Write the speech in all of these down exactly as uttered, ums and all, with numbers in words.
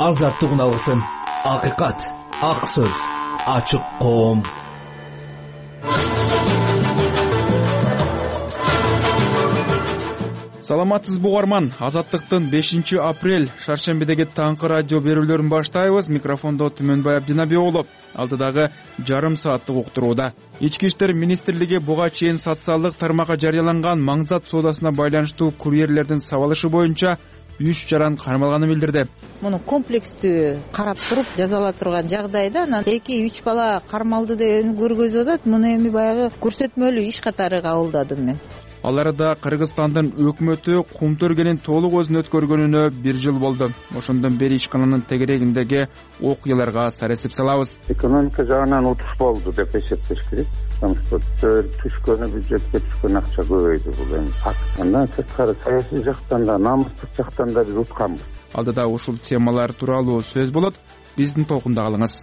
азаттык үналысын, акыйкат, ак сөз, ачык коом. Саламатсызбы угарман, Азаттыктын бешинчи апрель шаршембидеги таңкы радио берүүлөрүн баштайбыз. Микрофондо Түмөнбай Абдинаби уулу. Алдыдагы жарым сааттык уктурууда. Ички иштер министрлиги буга чейин социалдык тармакка жарыяланган маңзат соодасына байланыштуу курьерлердин сабалышы боюнча үч жаран кармалганын билдирди. Муну комплекстүү карап туруп жазала турган жагдайда анан эки үч бала кармалды деп көргөзүп атат. Муну эми баягы көрсөтмөлүү иш катары кабылдадым мен. Аларда Кыргызстандын өкмөтү Кумтөргенин толук өзүн өткөргөнүнө бир жыл болду. Ошондон бери ишкананын тегерегиндеги окуяларга саресип салабыз. Экономика жагынан утуш болду деп эсептеш керек. Түшкөнү бюджетке түшкөн акча көбөйдү, бул эми факт. Андан сырткары саясий жактан да, намустук жактан да биз утканбыз. Алдыда ушул темалар тууралуу сөз болот. Биздин толкунда калыңыз.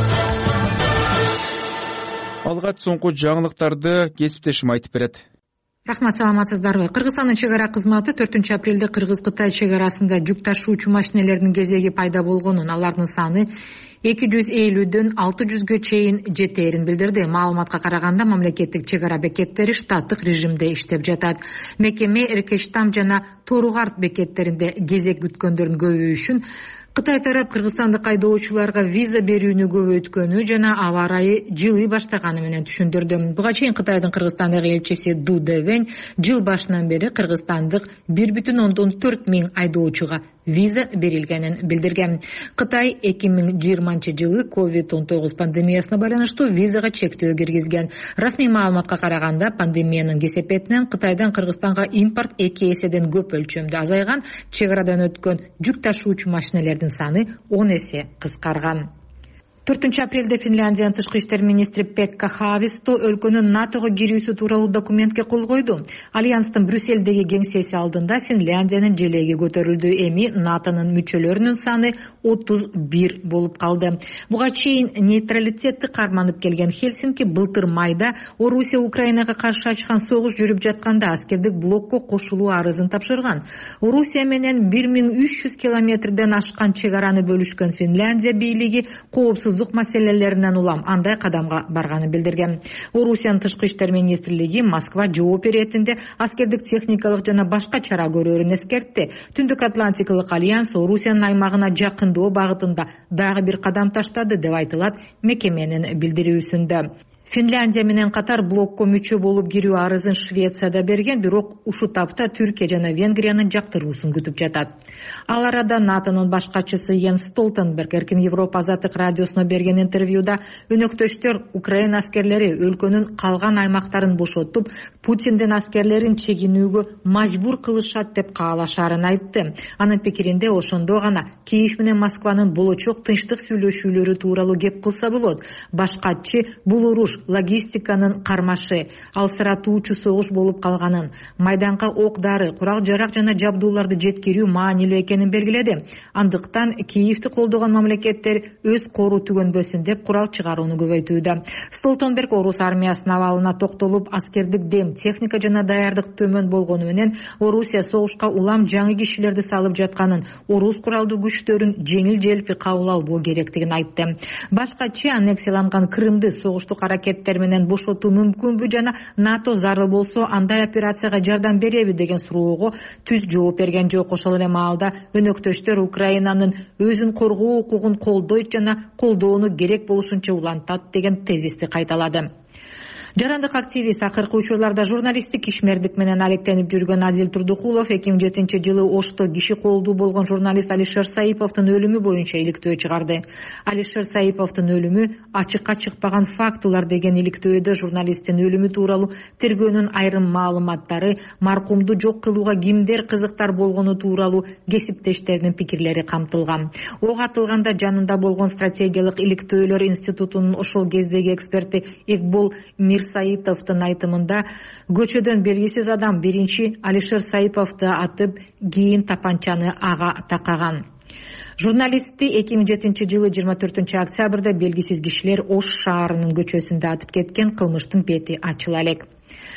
Алгач соңку жаңылыктарды кесиптешим айтып берет. Рахмат, саламатсыздарбы? Кыргызстандын чек ара кызматы төртүнчү апрелде Кыргыз-Кытай чек арасында жүк ташуучу машинелердин кезеги пайда болгонун, алардын саны эки жүз элүүдөн алты жүзгө чейин жетээрин билдирди. Маалыматка караганда мамлекеттик чек ара бекеттери штаттык режимде иштеп жатат. Мекеме Эркештам жана Торугарт бекеттеринде кезек күткөндөрдүн көбөйүшүн, Кытай тарап кыргызстандык айдоочуларга виза берүүнү көбөйткөнү жана аба ырайы жылый баштаганы менен түшүндүрдү. Буга чейин Кытайдын Кыргызстандагы элчиси Ду Дэвэнь жыл башынан бери кыргызстандык бир бүтүн ондон төрт миң айдоочуга виза берилгенин билдирген. Кытай эки миң жыйырманчы жылы ковид он тогуз пандемиясына байланыштуу визага чектөө киргизген. Расмий маалыматка караганда пандемиянын кесепетинен Кытайдан Кыргызстанга импорт эки эседен көп өлчөмдө азайган, чек арадан өткөн жүк ташуучу машинелердин саны он эсе кыскарган. төртүнчү апрелде Финляндиянын тышкы иштер министри Пекка Хависто өлкөнүн НАТОго кирүүсү тууралуу документке кол койду. Альянстын Брюссельдеги кеңсеси алдында Финляндиянын желеги көтөрүлдү. Эми НАТОнун мүчөлөрүнүн саны отуз бир болуп калды. Буга чейин нейтралитетти карманып келген Хельсинки былтыр майда Орусия Украинага каршы ачкан согуш жүрүп жатканда аскердик блокко кошулуу арызын тапшырган. Орусия менен бир миң үч жүз километрден ашкан чек араны бөлүшкөн Финляндия бийлиги коопсуз маселелеринен улам андай кадамга барганын билдирген. Орусиянын тышкы иштер министрлиги Москва жооп беретинде аскердик техникалык жана башка чара көрөрүн эскертти. Түндүк Атлантикалык альянс Орусиянын аймагына жакындоо багытында дагы бир кадам таштады деп айтылат мекеменин билдирүүсүндө. Финляндия менен катар блокко мүчө болуп кирүү арызын Швецияда берген, бирок ушул тапта Түркия жана Венгриянын жактыруусун күтүп жатат. Ал арада НАТОнун башкачысы Йенс Столтенберг Эркин Европа азаттык радиосуна берген интервьюда өнөктөштөр Украина аскерлери өлкөнүн калган аймактарын бошотуп, Путиндин аскерлерин чегинүүгө мажбур кылышат деп каалашарын айтты. Анын пикиринде ошондо гана Киев менен Москванын болочок тынчтык сүйлөшүүлөрү тууралуу кеп кылса болот. Башкачы бул уруш логистиканын кармашы, алсыратуучу согуш болуп калганын, майданга ок-дары, курал-жарак жана жабдууларды жеткирүү маанилүү экенин белгиледи. Андыктан Киевти колдогон мамлекеттер өз кору түгөнбөсүн деп курал чыгарууну көбөйтүүдө. Столтенберг орус армиясынын абалына токтолуп, аскердик дем, техника жана даярдык төмөн болгону менен Орусия согушка улам жаңы кишилерди салып жатканын, орус куралдуу күчтөрүн жеңил-желпи кабыл албоо керектигин айтты. Башкачы аннексияланган Крымды согуштук аракеттер менен бошотуу мүмкүнбү жана НАТО зарыл болсо андай операцияга жардам береби деген суроого түз жооп берген жок. Ошол эле маалда өнөктөштөр Украинанын өзүн коргоо укугун колдойт жана колдоону керек болушунча улантат деген тезисти кайталады. Жарандык активист акыркы учурларда журналисттик ишмердик менен алектенип жүргөн Адил Турдукулов эки миң жетинчи жылы Ошто киши колдуу болгон журналист Алишер Саиповдун өлүмү боюнча иликтөө чыгарды. Алишер Саиповдун өлүмү ачыкка чыкпаган фактылар деген иликтөөдө журналисттин өлүмү тууралуу тергөөнүн айрым маалыматтары, маркумду жок кылууга кимдер кызыктар болгону тууралуу кесиптештердин пикирлери камтылган. Ок атылганда жанында болгон стратегиялык иликтөөлөр институтунун ошол кездеги эксперти Игбол Саитовдун айтымында көчөдөн белгисиз адам биринчи Алишер Саиповду атып, кийин тапанчаны ага такаган. Журналистти эки миң жетинчи жылы жыйырма төртүнчү октябрда белгисиз кишилер Ош шаарынын көчөсүндө атып кеткен. Кылмыштын бети ачыла элек.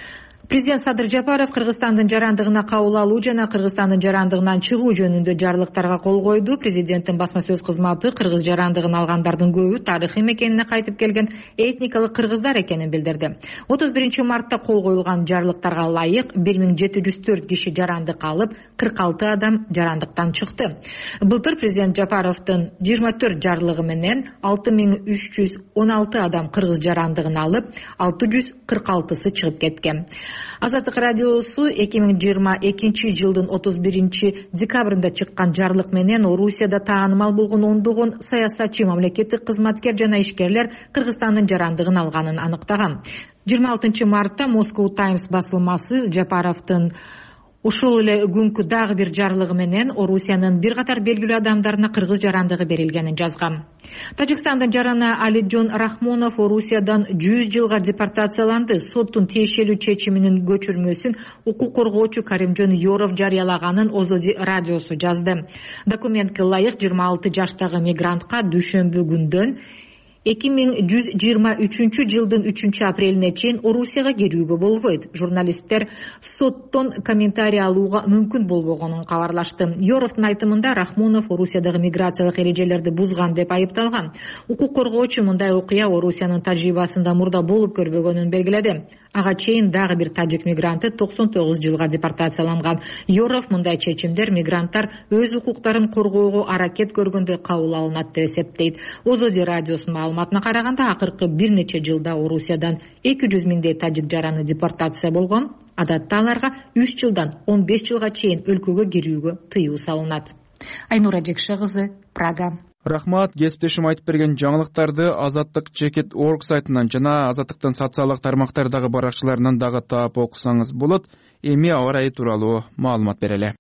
Президент Садыр Жапаров Кыргызстандын жарандыгына кабыл алуу жана Кыргызстандын жарандыгынан чыгуу жөнүндө жарлыктарга кол койду. Президенттин басма сөз кызматы кыргыз жарандыгын алгандардын көбү тарыхый мекенине кайтып келген этникалык кыргыздар экенин билдирди. отуз биринчи мартта кол коюлган жарлыктарга ылайык бир миң жети жүз төрт киши жарандык алып, кырк алты адам жарандыктан чыкты. Былтыр президент Жапаровдун жыйырма төрт жарлыгы менен алты миң үч жүз он алты адам кыргыз жарандыгын алып, алты жүз кырк алтысы чыгып кеткен. Азаттык радиосу эки миң жыйырма экинчи жылдын отуз биринчи декабрында чыккан жарлык менен Орусияда таанымал болгон ондогон саясатчы, мамлекеттик кызматкер жана ишкерлер Кыргызстандын жарандыгын алганын аныктаган. жыйырма алтынчы мартта Moscow Times басылмасы Жапаровдун ушул эле күнкү дагы бир жарлыгы менен Орусиянын бир катар белгилүү адамдарына кыргыз жарандыгы берилгенин жазган. Тажикстандын жараны Алиджон Рахмонов Орусиядан жүз жылга депортацияланды. Соттун тиешелүү чечиминин көчүрмөсүн укук коргоочу Каримжон Yorov жарыялаганын Озоди радиосу жазды. Документке ылайык жыйырма алты жаштагы мигрантка дүйшөмбү күндөн эки миң жүз жыйырма үчүнчү жылдын үчүнчү апрелине чейин Орусияга кирүүгө болбойт. Журналисттер соттон комментарий алууга мүмкүн болбогонун кабарлашты. Yorovдун айтымында Рахмонов Орусиядагы миграциялык эрежелерди бузган деп айыпталган. Укук коргоочу мындай окуя Орусиянын тажрыйбасында мурда болуп көрбөгөнүн белгиледи. Ага чейин дагы бир тажик мигранты токсон тогуз жылга депортацияланган. Yorov мындай чечимдер мигранттар өз укуктарын коргоого аракет көргөндө кабыл алынат деп эсептейт. Озоди радиосунун маалыматына караганда акыркы бир нече жылда Орусиядан эки жүз миңдей тажик жараны депортация болгон. Адатта аларга үч жылдан он беш жылга чейин өлкөгө кирүүгө тыюу салынат. Айнура Жекше кызы, Прага. Рахмат, кесиптешим айтып берген жаңылыктарды Азаттык чекит точка орг сайтынан жана Азаттыктын социалдык тармактардагы баракчаларынан дагы таап окусаңыз болот. Эми аба ырайы тууралуу маалымат берели.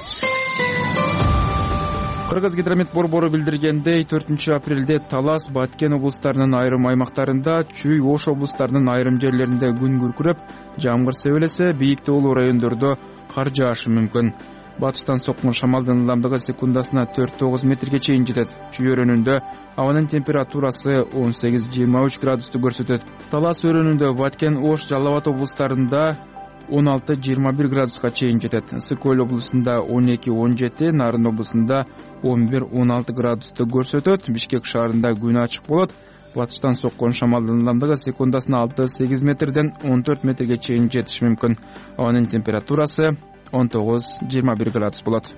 Кыргызгидромет борбору билдиргендей, төртүнчү апрелде Талас, Баткен облустарынын айрым аймактарында, Чүй, Ош облустарынын айрым жерлеринде күн күркүрөп, жамгыр себелесе, бийик тоолуу райондордо кар жаашы мүмкүн. Батыштан соккон шамалдын ылдамдыгы секундасына төрт тогуз метрге чейин жетет. Чүй өрөөнүндө абанын температурасы он сегиз жыйырма үч градусту көрсөтөт. Талас өрөөнүндө Баткен, Ош, Жалал Абад облустарында он алты жыйырма бир градуска чейин жетет. Ысык-Көл облусунда он эки он жети, Нарын облусунда он бир он алты градусту көрсөтөт. Бишкек шаарында күн ачык болот. Батыштан соккон шамалдын ылдамдыгы секундасына алты сегиз метрден он төрт метрге чейин жетиши мүмкүн. Абанын температурасы он тогуз жыйырма бир градус болот.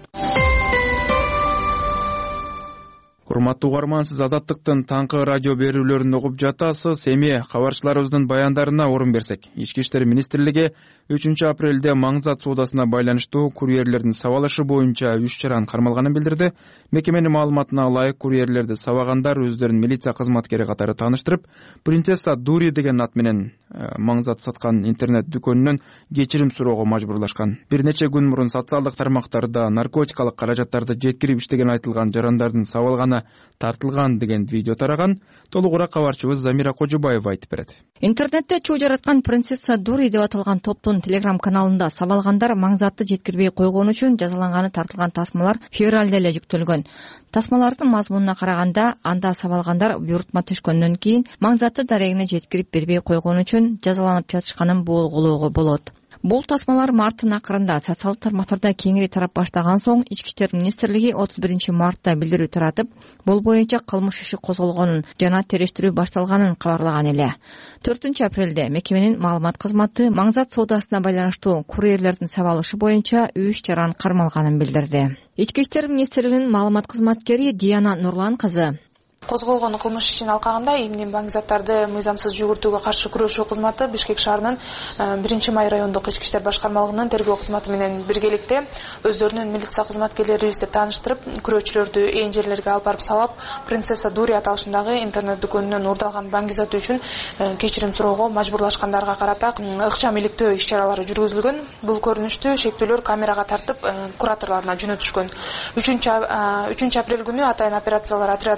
Урматтуу угарман, сиз Азаттыктын таңкы радио берүүлөрүн угуп жатасыз. Эми кабарчыларыбыздын баяндарына орун берсек. Ички иштер министрлиги үчүнчү апрелде Маңзат соодасына байланыштуу курьерлердин сабалышы боюнча үч чараны кармалганын билдирди. Мекеменин маалыматына ылайык, курьерлерди сабагандар өздөрүн милиция кызматкери катары тааныштырып, Принцесса Дури деген ат менен Маңзат саткан интернет дүкөнүнөн кечирим суроого мажбурлашкан. Бир нече күн мурун социалдык тармактарда наркотикалык каражаттарды жеткирип иштеген айтылган жарандардын сабалганы тартылган деген видео тараган. Толугураак кабарчыбыз Замира Кожубаева айтып берет. Интернетте чуу жараткан Принцесса Дури деп аталган топтун телеграм каналында сабалгандар Маңзатты жеткирбей койгон үчүн жазаланганы тартылган тасмалар февралда эле жүктөлгөн. Тасмалардын мазмунуна караганда, анда сабалгандар буйрутма түшкөндөн кийин Маңзатты дарегине жеткирип бербей койгон үчүн жазаланып жатышканын болголоого болот. Бул тасмалар марттын акырында социалдык тармактарда кеңири тарап баштаган соң Ички иштер министрлиги отуз биринчи мартта билдирүү таратып, бул боюнча кылмыш иши козголгонун жана териштирүү башталганын кабарлаган эле. төртүнчү апрелде мекеменин маалымат кызматы Маңзат соодасына байланыштуу курьерлердин сабалышы боюнча үч чараны кармалганын билдирди. Ички иштер министрлигинин маалымат кызматкери Диана Нурлан кызы: Козголгон кылмыш ишин алкагында эмне Маңзаттарды мыйзамсыз жүгүртүүгө каршы күрөшүү кызматы Бишкек шаарынын биринчи май райондук ички иштер башкармалыгынын тергөө кызматы менен биргеликте өздөрүнүн милиция кызматкерлерибиз деп тааныштырып, күрөөчүлөрдү ээн жерлерге алып барып сабап, Принцесса Дури аталышындагы интернет дүкөнүнөн уурдалган банк заты үчүн кечирим суроого мажбурлашкандарга карата ыкчам иликтөө иш-чаралары жүргүзүлгөн. Бул көрүнүштү шектүүлөр камерага тартып, кураторлоруна жөнөтүшкөн. үчүнчү апрель күнү атайын операциялар отрядынын колдоосу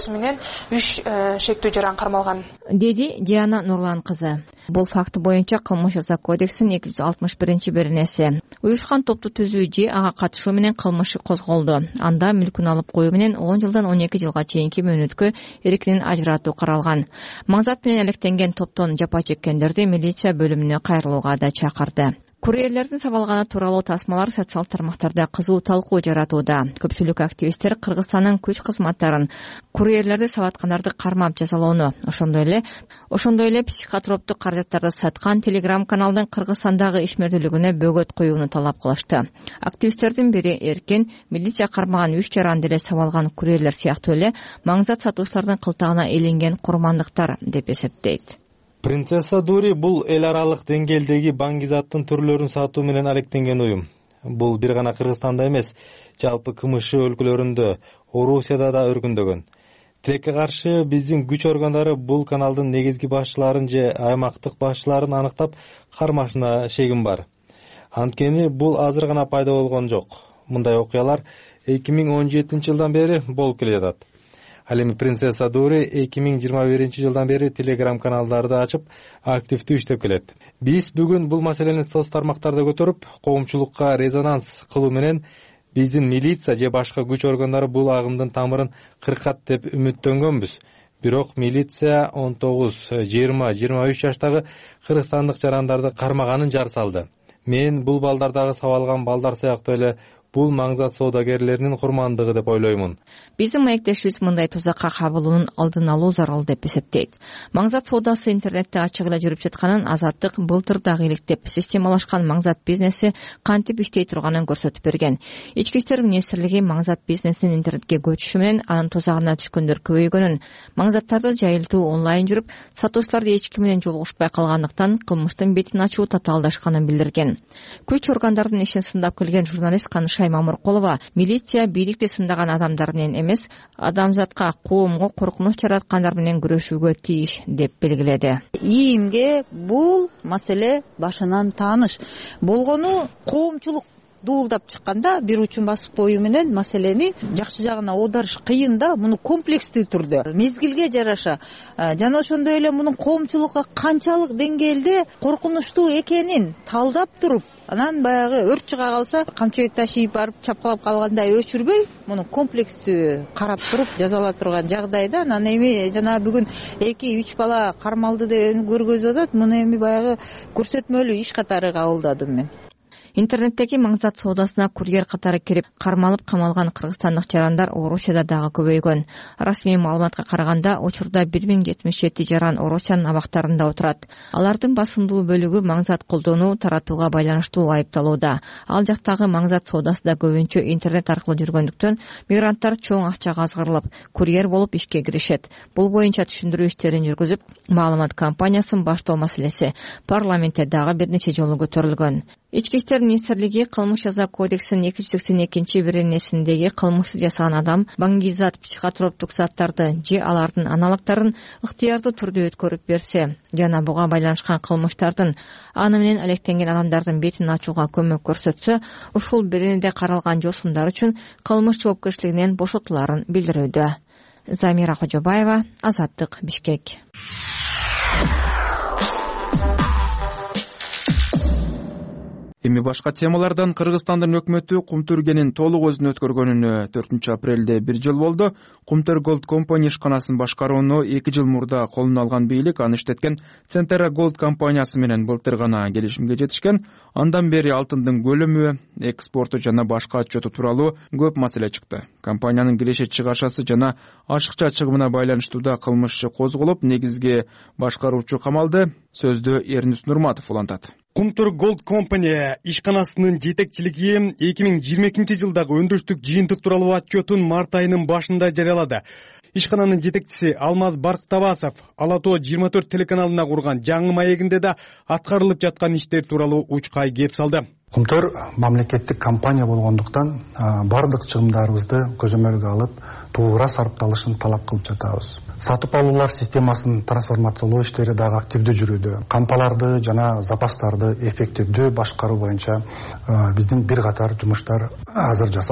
болбосу менен үч шектүү жаран кармалган, деди Диана Нурлан кызы. Бул факты боюнча кылмыш жаза кодексинин эки жүз алтымыш биринчи беренеси уюшкан топту түзүү же ага катышуу менен кылмышы козголду. Анда мүлкүн алып коюу менен он жылдан он эки жылга чейинки мөөнөткө эркинен ажыратуу каралган. Маңзат менен алектенген топтон жапа чеккендерди милиция бөлүмүнө кайрылууга да чакырды. Курьерлердин сабалганы тууралуу тасмалар социал тармактарда кызуу талкуу жаратууда. Көпчүлүк активисттер Кыргызстандын күч кызматтарын курьерлерди сабаткандарды кармап жазалоону, ошондой эле ошондой эле психотроптук каражаттарды саткан Telegram каналдын Кыргызстандагы ишмердүүлүгүнө бөгөт коюуну талап кылышты. Активисттердин бири эркин милиция кармаган үч жаран деле сабалган курьерлер сыяктуу эле маңзат сатуучулардын кылтагына илинген курмандыктар деп эсептейт. Принцесса Дури бул эл аралык деңгээлдеги баңгизаттын түрлөрүн сатуу менен алектенген уюм. Бул бир гана Кыргызстанда эмес, жалпы КМШ өлкөлөрүндө, Орусияда да өркүндөгөн. Тилекке каршы биздин күч органдары бул каналдын негизги башчыларын же аймактык башчыларын аныктап кармашына шегим бар. Анткени бул азыр гана пайда болгон жок. Мындай окуялар эки миң он жетинчи жылдан бери болуп келе жатат. Ал эми Принцесса Дури эки миң жыйырма биринчи жылдан бери Telegram каналдарды ачып, активдүү иштеп келет. Биз бүгүн бул маселени соц тармактарда көтөрүп, коомчулукка резонанс кылуу менен биздин милиция же башка күч органдары бул агымдын тамырын кыркат деп үмүттөнгөнбүз. Бирок милиция он тогуз, жыйырма, жыйырма үч жаштагы кыргызстандык жарандарды кармаганын жар салды. Мен бул балдардагы сабалган балдар сыяктуу эле бул маңзат соодагерлеринин курмандыгы деп ойлоймун. Биздин маектешибиз мындай тузакка кабылуунун алдын алуу зарыл деп эсептейт. Маңзат соодасы интернетте ачык эле жүрүп жатканын Азаттык былтыр дагы иликтеп, системалашкан маңзат бизнеси кантип иштей турганын көрсөтүп берген. Ички иштер министрлиги маңзат бизнесинин интернетке көчүшү менен анын тузагына түшкөндөр көбөйгөнүн, маңзаттарды жайылтуу онлайн жүрүп, сатуучулар эч ким менен жолугушпай калгандыктан кылмыштын бетин ачуу татаалдашканын билдирген. Күч органдардын ишин сындап келген журналист Канышай Мамыркулова милиция бийликти сындаган адамдар менен эмес, адамзатка, коомго коркунуч жараткандар менен күрөшүүгө тийиш деп белгиледи. ИИМге бул маселе башынан тааныш болгону коомчулук дуулдап чыкканда бир учун басып коюу менен маселени жакшы жагына оодарыш кыйын да, муну комплекстүү түрдө мезгилге жараша жана ошондой эле мунун коомчулукка канчалык деңгээлде коркунучтуу экенин талдап туруп, анан баягы өрт чыга калса камчыбек ташип барып чапкылап калгандай өчүрбөй, муну комплекстүү карап туруп жазала турган жагдайда. Анан эми жана бүгүн эки үч бала кармалды деп көргөзүп атат, муну эми баягы көрсөтмөлүү иш катары кабылдадым мен. Интернеттеги маңзат соодасына курьер катары кирип кармалып камалган кыргызстандык жарандар Орусияда дагы көбөйгөн. Расмий маалыматка караганда учурда бир миң жетимиш жети жаран Орусиянын абактарында отурат. Алардын басымдуу бөлүгү маңзат колдонуу, таратууга байланыштуу айыпталууда. Ал жактагы маңзат соодасы да көбүнчө интернет аркылуу жүргөндүктөн мигранттар чоң акчага азгырылып, курьер болуп ишке киришет. Бул боюнча түшүндүрүү иштерин жүргүзүп, маалымат кампаниясын баштоо маселеси парламентте дагы бир нече жолу көтөрүлгөн. Ички иштер министрлиги кылмыш жаза кодексинин эки жүз сексен экинчи беренесиндеги кылмышты жасаган адам баңгизат, психотроптук заттарды же алардын аналогдорун ыктыярдуу түрдө өткөрүп берсе жана буга байланышкан кылмыштардын аны менен алектенген адамдардын бетин ачууга көмөк көрсөтсө, ушул беренеде каралган жосундар үчүн кылмыш жоопкерчилигинен бошотуларын билдирүүдө. Замира Кожобаева, Азаттык, Бишкек. Эми башка темалардан Кыргызстандын өкмөтү Кумтүргенин толук өзүнө өткөргөнүнө төртүнчү апрелде бир жыл болду. Кумтөр Gold Company ишканасын башкарууну эки жыл мурда колуна алган бийлик аны иштеткен Centera Gold компаниясы менен былтыр гана келишимге жетишкен. Андан бери алтындын көлөмү, экспорту жана башка отчету тууралуу көп маселе чыкты. Компаниянын киреше чыгашасы жана ашыкча чыгымына байланыштуу да кылмыш козголуп, негизги башкаруучу камалды. Сөздү Эрнис Нурматов улантат. Кумтөр Gold Company ишканасынын жетекчилиги эки миң жыйырма экинчи жылдагы өндүрүштүк жыйынтык тууралуу отчетун март айынын башында жарыялады. Ишкананын жетекчиси Алмаз Барктабасов Ала Тоо жыйырма төрт телеканалына курган жаңы маегинде да аткарылып жаткан иштер тууралуу учкай кеп салды. Кумтөр мамлекеттик компания болгондуктан бардык чыгымдарыбызды көзөмөлгө алып, туура сарапталышын талап кылып жатабыз. Сатып алуулар системасын трансформациялоо иштери дагы активдүү жүрүүдө. Кампаларды жана запастарды эффективдүү башкаруу боюнча биздин бир катар жумуштар азыр жасалат.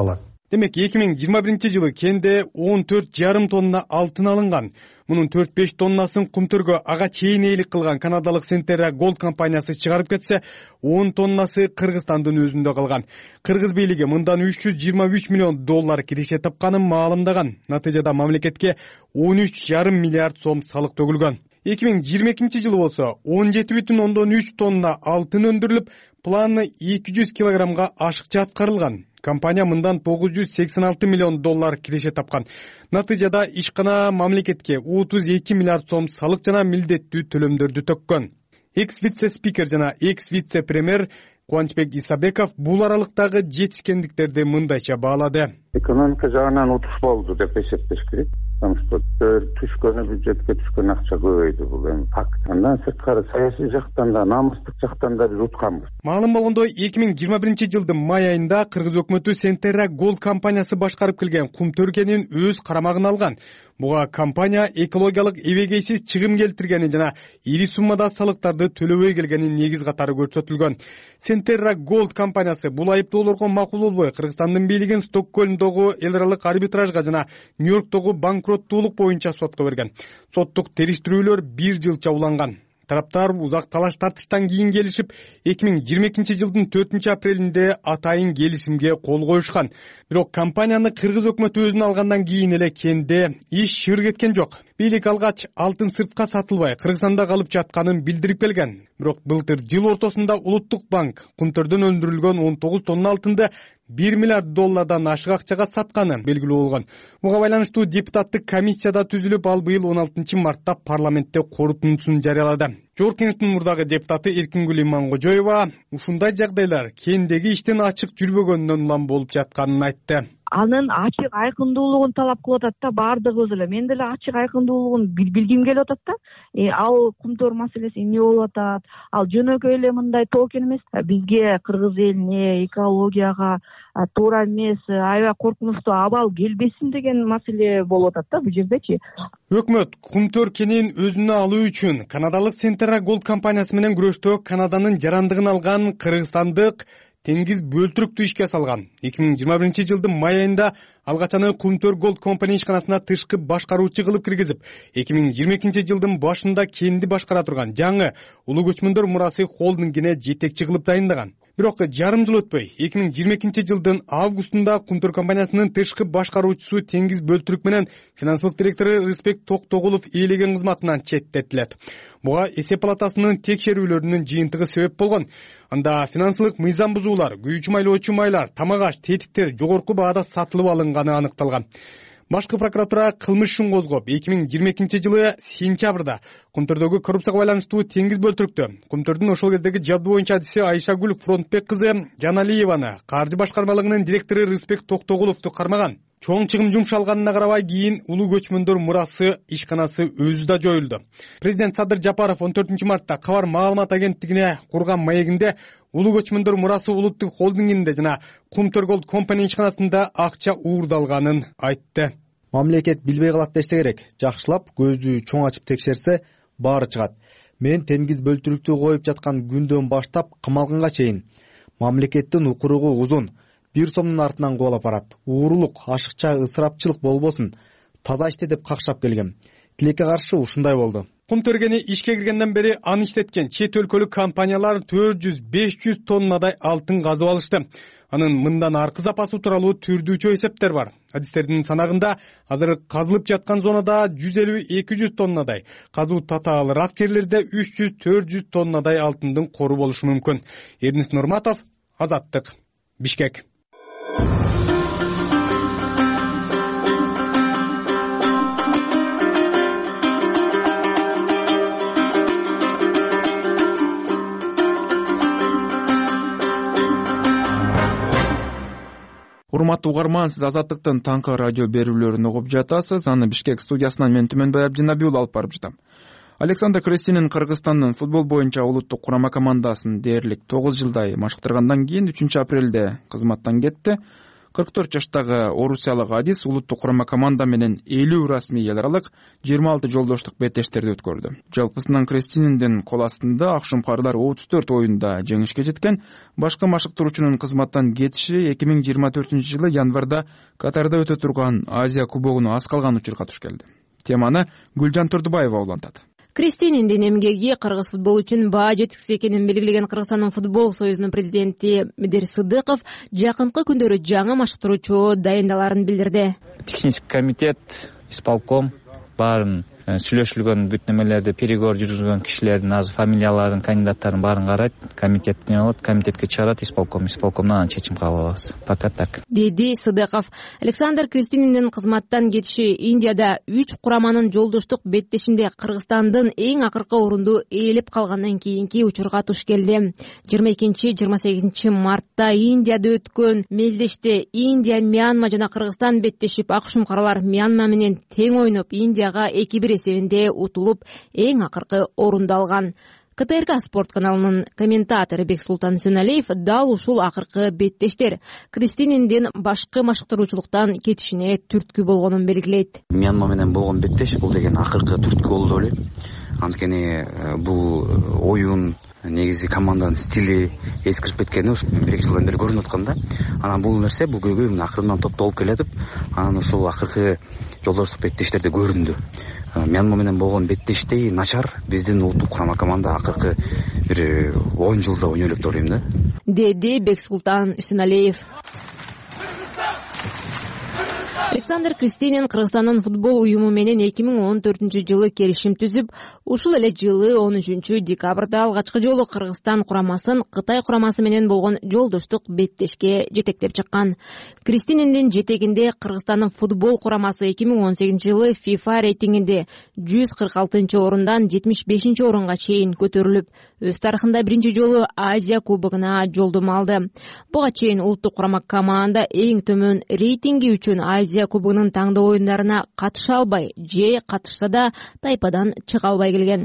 демек эки миң жыйырма биринчи жылы кенде он төрт жарым тонна алтын алынган. Мунун төрт беш тоннасын Кумтөргө ага чейин ээлик кылган канадалык Centerra Gold компаниясы чыгарып кетсе, он тоннасы Кыргызстандын өзүндө калган. Кыргыз бийлиги мындан үч жүз жыйырма үч миллион доллар киреше тапканын маалымдаган. Натыйжада мамлекетке он үч жарым миллиард сом салык төгүлгөн. эки миң жыйырма экинчи жылы болсо он жети бүтүн ондон үч тонна алтын өндүрүлүп, планы эки жүз килограммга ашыкча аткарылган. Компания мындан тогуз жүз сексен алты миллион доллар киреше тапкан. Натыйжада ишкана мамлекетке отуз эки миллиард сом салык жана милдеттүү төлөмдөрдү төккөн. Экс-вице-спикер жана экс-вице-премьер Кубанычбек Исабеков бул аралыктагы жетишкендиктерди мындайча баалады. Экономика жагынан утуш болду деп эсептеш керек. Потому что түшкөнү бюджетке түшкөн акча көбөйдү, бул эми факт. Андан сырткары саясий жактан да, намыстык жактан да биз утканбыз. Маалым болгондой, эки миң жыйырма биринчи жылдын май айында Кыргыз өкмөтү Centerra Gold компаниясы башкарып келген Кумтөр кенин өз карамагына алган. Буга компания экологиялык эбегейсиз чыгым келтиргени жана ири суммада салыктарды төлөбөй келгенин негиз катары көрсөтүлгөн. Centerra Gold компаниясы бул айыптоолорго макул болбой, Кыргызстандын бийлигин Стокгольмдогу эл аралык арбитражга жана Нью-Йорктогу банкроттуулук боюнча сотко берген. Соттук териштирүүлөр бир жылча уланган. Тараптар узак талаш тартыштан кийин келишип, эки миң жыйырма экинчи жылдын төртүнчү апрелинде атайын келишимге кол коюшкан. Бирок компанияны Кыргыз өкмөтү өзүнө алгандан кийин эле кенде иш шыр кеткен жок. Бийлик алгач алтын сыртка сатылбай Кыргызстанда калып жатканын билдирип келген. Бирок былтыр жыл ортосунда Улуттук банк Кумтөрдөн өндүрүлгөн он тогуз тонна алтынды бир миллиард доллардан ашык акчага сатканы белгилүү болгон. Буга байланыштуу депутаттык комиссияда түзүлүп, ал быйыл он алтынчы мартта парламентте корутундусун жарыялады. Жогорку Кеңештин мурдагы депутаты Эркингүл Имангожоева ушундай жагдайлар кендеги иштин ачык жүрбөгөнүнөн улам болуп жатканын айтты. Анын ачык айкындуулугун талап кылып атат да, баардыгыбыз эле. Мен деле ачык айкындуулугун билгим келип атат да. Ал Кумтөр маселеси эмне болуп атат? Ал жөнөкөй эле мындай токен эмес. Бизге, кыргыз элине, экологияга туура эмес, аябай коркунучтуу абал келбесин деген маселе болуп атат да бул жердечи. Өкмөт Кумтөр кенин өзүнө алуу үчүн канадалык Centerra Gold компаниясы менен күрөштө Канаданын жарандыгын алган кыргызстандык Теңиз бөлтүрүктү ишке салган. эки миң жыйырма биринчи жылдын май айында алгачаны Кумтөр Gold компания ишканасына тышкы башкаруучу кылып киргизип, эки миң жыйырма экинчи жылдын башында кенди башкара турган жаңы Улуу көчмөндөр мурасы холдингине жетекчи кылып дайындаган. Бирок жарым жыл өтпөй, эки миң жыйырма экинчи жылдын августунда Кумтөр компаниясынын тышкы башкаруучусу Теңиз бөлтүрүк менен финансылык директору Рыспек Токтогулов ээлеген кызматынан четтетилет. Буга эсеп палатасынын текшерүүлөрүнүн жыйынтыгы себеп болгон. Анда финансылык мыйзам бузуулар, күйүүчү майлоочу майлар, тамак-аш, тетиктер жогорку баада сатылып алынганы аныкталган. Башкы прокуратура кылмыш ишин козгоп, эки миң жыйырма экинчи жылы сентябрда Кумтөрдөгү коррупцияга байланыштуу Теңиз бөлтүрүктү, Кумтөрдүн ошол кездеги жабдуу боюнча адиси Айшагүл Фронтбек кызы Жаналиеваны, каржы башкармалыгынын директору Рыспек Токтогуловду кармаган. Чоң чыгым жумшалганына карабай кийин Улуу көчмөндөр мурасы ишканасы өзү да жоюлду. Президент Садыр Жапаров он төртүнчү мартта Кабар маалымат агенттигине курган маегинде Улуу көчмөндөр мурасы улуттук холдингинде жана Кумтөр Gold компания ишканасында акча уурдалганын айтты. Мамлекет билбей калат десе керек. Жакшылап көздү чоң ачып текшерсе баары чыгат. Мен Теңиз бөлтүрүктү коюп жаткан күндөн баштап кымалганга чейин мамлекеттин укуругу узун. Бир сомдун артынан кубалап барат. Уурулук, ашыкча ысырапчылык болбосун. Таза иште деп какшап келгем. Тилекке каршы ушундай болду. Кумтөр кени ишке киргенден бери аны иштеткен чет өлкөлүк компаниялар төрт жүз беш жүз тоннадай алтын казып алышты. Анын мындан аркы запасы тууралуу түрдүүчү эсептер бар. Адистердин санагында азыр казылып жаткан зонада жүз элүү эки жүз тоннадай, казуу татаалыраак жерлерде үч жүз төрт жүз тоннадай алтындын кору болушу мүмкүн. Эрнис Нурматов, Азаттык, Бишкек. Урматтуу угарман, сиз Азаттыктын таңкы радио берүүлөрүн угуп жатасыз. Аны Бишкек студиясынан мен Түмөнбай Абдинабиул алып барып жатам. Александр Крестинин Кыргызстандын футбол боюнча улуттук курама командасын дээрлик тогуз жылдай машыктыргандан кийин үчүнчү апрелде кызматтан кетти. кырк төрт жаштагы орусиялык Адис улуттук курама команда менен элүү расмий эл аралык жыйырма алты жолдоштук беттештерди өткөрдү. Жалпысынан Кристининдин кол астында акшумкарлар отуз төрт оюнда жеңишке жеткен. Башкы машыктыруучунун кызматтан кетиши эки миң жыйырма төртүнчү жылы январда Катарда өтө турган Азия кубогуна аз калган учурга туш келди. Теманы Гүлжан Турдубаева улантат. Кристининдин эмгеги кыргыз футболу үчүн баа жеткисиз экенин белгилеген Кыргызстандын футбол союзунун президенти Медер Сыдыков жакынкы күндөрү жаңы машыктыруучу дайындаларын билдирди. Технический комитет, исполком баарын сүйлөшүлгөн бүт немелерди переговор жүргүзгөн кишилердин азыр фамилияларын, кандидаттарын баарын карайт, комитет не болот, комитетке чыгарат, исполком, исполкомдон анан чечим кабыл алабыз. Пока так. Деди Сыдыков. Александр Кристининдин кызматтан кетиши Индияда үч кураманын жолдоштук беттешинде Кыргызстандын эң акыркы орунду ээлеп калгандан кийинки учурга туш келди. жыйырма экинчи жыйырма сегизинчи мартта Индияда өткөн мелдеште Индия, Мьянма жана Кыргызстан беттешип, акшумкарлар Мьянма менен тең ойноп, Индияга эки бир эсебинде утулуп, эң акыркы орунду алган. КТРК спорт каналынын комментатору Бексултан Сүналиев дал ушул акыркы беттештер Кристининдин башкы машыктыруучулуктан кетишине түрткү болгонун белгилейт. Мьянма менен болгон беттеш бул деген акыркы түрткү болду деп ойлойм. Анткени бул оюн негизи команданын стили эскирип кеткени ушу бир эки жылдан бери көрүнүп аткан да. Анан бул нерсе бул көйгөй акырынан топтолуп келатып, анан ушул акыркы жолдоштук беттештерде көрүндү. Мьянма менен болгон беттештей начар биздин улуттук курама команда акыркы бир он жылда ойнолуп деп ойлойм да. Деди Бексултан Сүналиев. Александр Кристинин Кыргызстандын футбол уюму менен эки миң он төртүнчү жылы келишим түзүп, ушул эле жылы он үчүнчү декабрда алгачкы жолу Кыргызстан курамасын Кытай курамасы менен болгон жолдоштук беттешке жетектеп чыккан. Кристининдин жетегинде Кыргызстандын футбол курамасы эки миң он сегизинчи жылы FIFA рейтингинде жүз кырк алтынчы орундан жетимиш бешинчи орунга чейин көтөрүлүп, өз тарыхында биринчи жолу Азия кубогуна жолдомо алды. Буга чейин улуттук курама команда эң төмөн рейтинги үчүн Азия кубогунун таңдоо оюндарына катыша албай, же катышса да тайпадан чыга албай келген.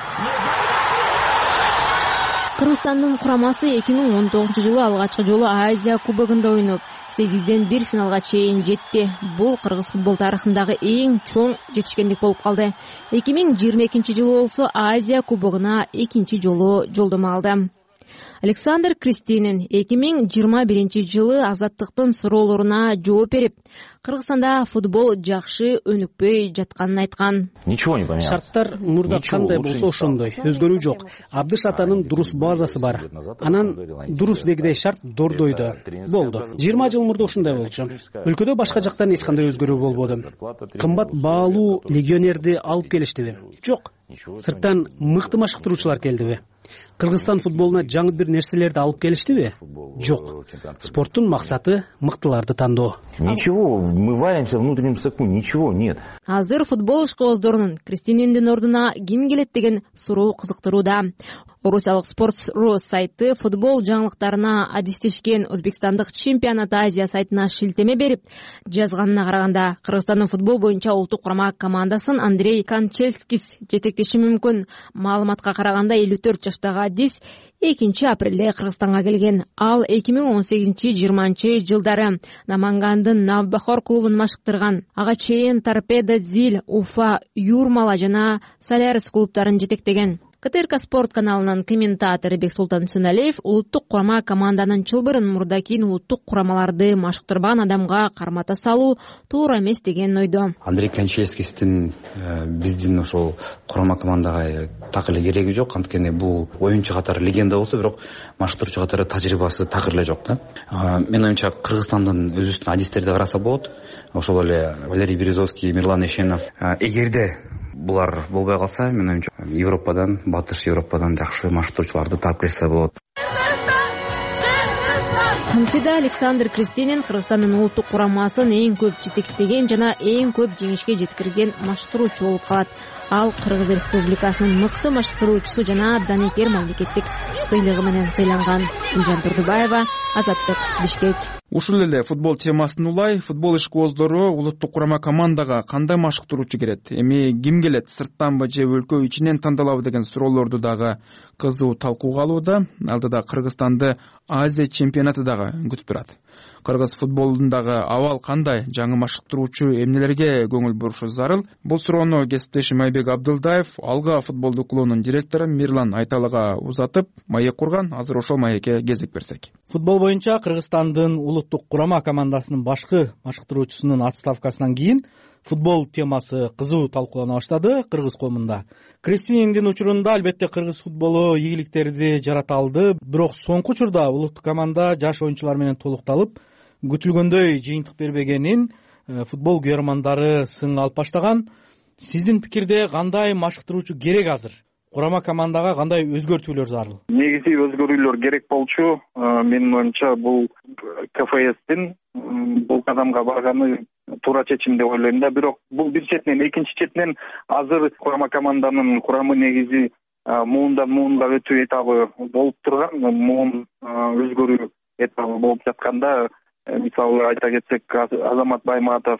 Кыргызстандын курамасы эки миң он тогузунчу жылы алгачкы жолу Азия кубогунда ойноп, сегизден бир финалга чейин жетти. Бул кыргыз футбол тарыхындагы эң чоң жетишкендик болуп калды. эки миң жыйырма экинчи жылы болсо Азия кубогуна экинчи жолу жолдомо алды. Александр Кристинин эки миң жыйырма биринчи жылы азаттыктын суроолоруна жооп берип, Кыргызстанда футбол жакшы өнүкпөй жатканын айткан. Ничего не поменялось. Шарттар мурда кандай болсо ошондой, өзгөрүү жок. Абдыш атанын дурус базасы бар. Анан дурус дегидей шарт Дордойдо болду. жыйырма жыл мурда ушундай болчу. Өлкөдө башка жактан эч кандай өзгөрүү болбоду. Кымбат баалуу легионерди алып келиштиби? Жок. Сырттан мыкты машыктыруучулар келдиби? Кыргызстан футболуна жаңы бир нерселерди алып келиштиби? Жок. Спорттун максаты мыктыларды тандоо. Ничего, мы варимся в внутреннем соку, ничего нет. Азыр футбол ишкобоздорунун Кристининдин ордуна ким келет деген суроо кызыктырууда. Орусиялык Sports.ru сайты футбол жаңылыктарына адистешкен Өзбекстандык чемпионат Азия сайтына шилтеме берип, жазганына караганда, Кыргызстандын футбол боюнча улуттук курама командасын Андрей Канчельскис жетектеши мүмкүн. Маалыматка караганда элүү төрт жаштагы Адис экинчи апрелде Кыргызстанга келген. Ал эки миң он сегизинчи жыйырманчы жылдары Намангандын Навбахор клубун машыктырган. Ага чейин Торпедо Зил, Уфа, Юрмала жана Солярис клубтарын жетектеген. КТРК спорт каналынын комментатору Бексултан Сүналиев улуттук курама команданын чылбырын мурда кийин улуттук курамаларды машыктырбаган адамга кармата салуу туура эмес деген ойдо. Андрей Канчельскистин биздин ошол курама командага так эле кереги жок, анткени бул оюнчу катары легенда болсо, бирок машыктыруучу катары тажрыйбасы так эле жок да. Мен оюнча Кыргызстандын өзүбүздүн адистерди караса болот. Ошол эле Валерий Березовский, Мирлан Эшенов. Эгерде булар болбой калса, мен оюнча Европадан, Батыш Европадан жакшы машыктыруучуларды таап келсе болот. Концеда Александр Кристинин Кыргызстандын улуттук курамасын эң көп жетектеген жана эң көп жеңишке жеткирген машыктыруучу болуп калат. Ал Кыргыз Республикасынын мыкты машыктыруучусу жана Данекер мамлекеттик сыйлыгы менен сыйланган. Гүлжан Турдубаева, Азаттык, Бишкек. Ушул эле футбол темасын улай, футбол ишкобоздору улуттук курама командага кандай машыктыруучу керет? Эми ким келет? Сырттанбы же өлкө ичинен тандалабы деген суроолорду дагы кызуу талкууга алууда. Алдыда Кыргызстанды Азия чемпионаты дагы күтүп турат. Кыргыз футболундагы абал кандай, жаңы машыктыруучу эмнелерге көңүл бурушу зарыл? Бул суроону кесиптешим Айбек Абдылдаев Алга футболдук клубунун директору Мирлан Айталыга узатып, маек курган. Азыр ошол маекке кезек берсек. Футбол боюнча Кыргызстандын улуттук курама командасынын башкы машыктыруучусунун отставкасынан кийин футбол темасы кызуу талкуулана баштады кыргыз коомунда. Кристининдин учурунда албетте кыргыз футболу ийгиликтерди жарата алды, бирок соңку учурда улуттук команда жаш оюнчулар менен толукталып, күтүлгөндөй жыйынтык бербегенин футбол күйөрмандары сың алып баштаган. Сиздин пикирде кандай машыктыруучу керек азыр? Курама командага кандай өзгөртүүлөр зарыл? Негизи өзгөрүүлөр керек болчу. Менин оюмча бул КФСтин бул кадамга барганы туура чечим деп ойлойм да. Бирок бул бир четинен, экинчи четинен азыр курама команданын курамы негизи муундан муунга өтүү этабы болуп турган, муун өзгөрүү этабы болуп жатканда, мисалы айта кетсек, Азамат Байматов,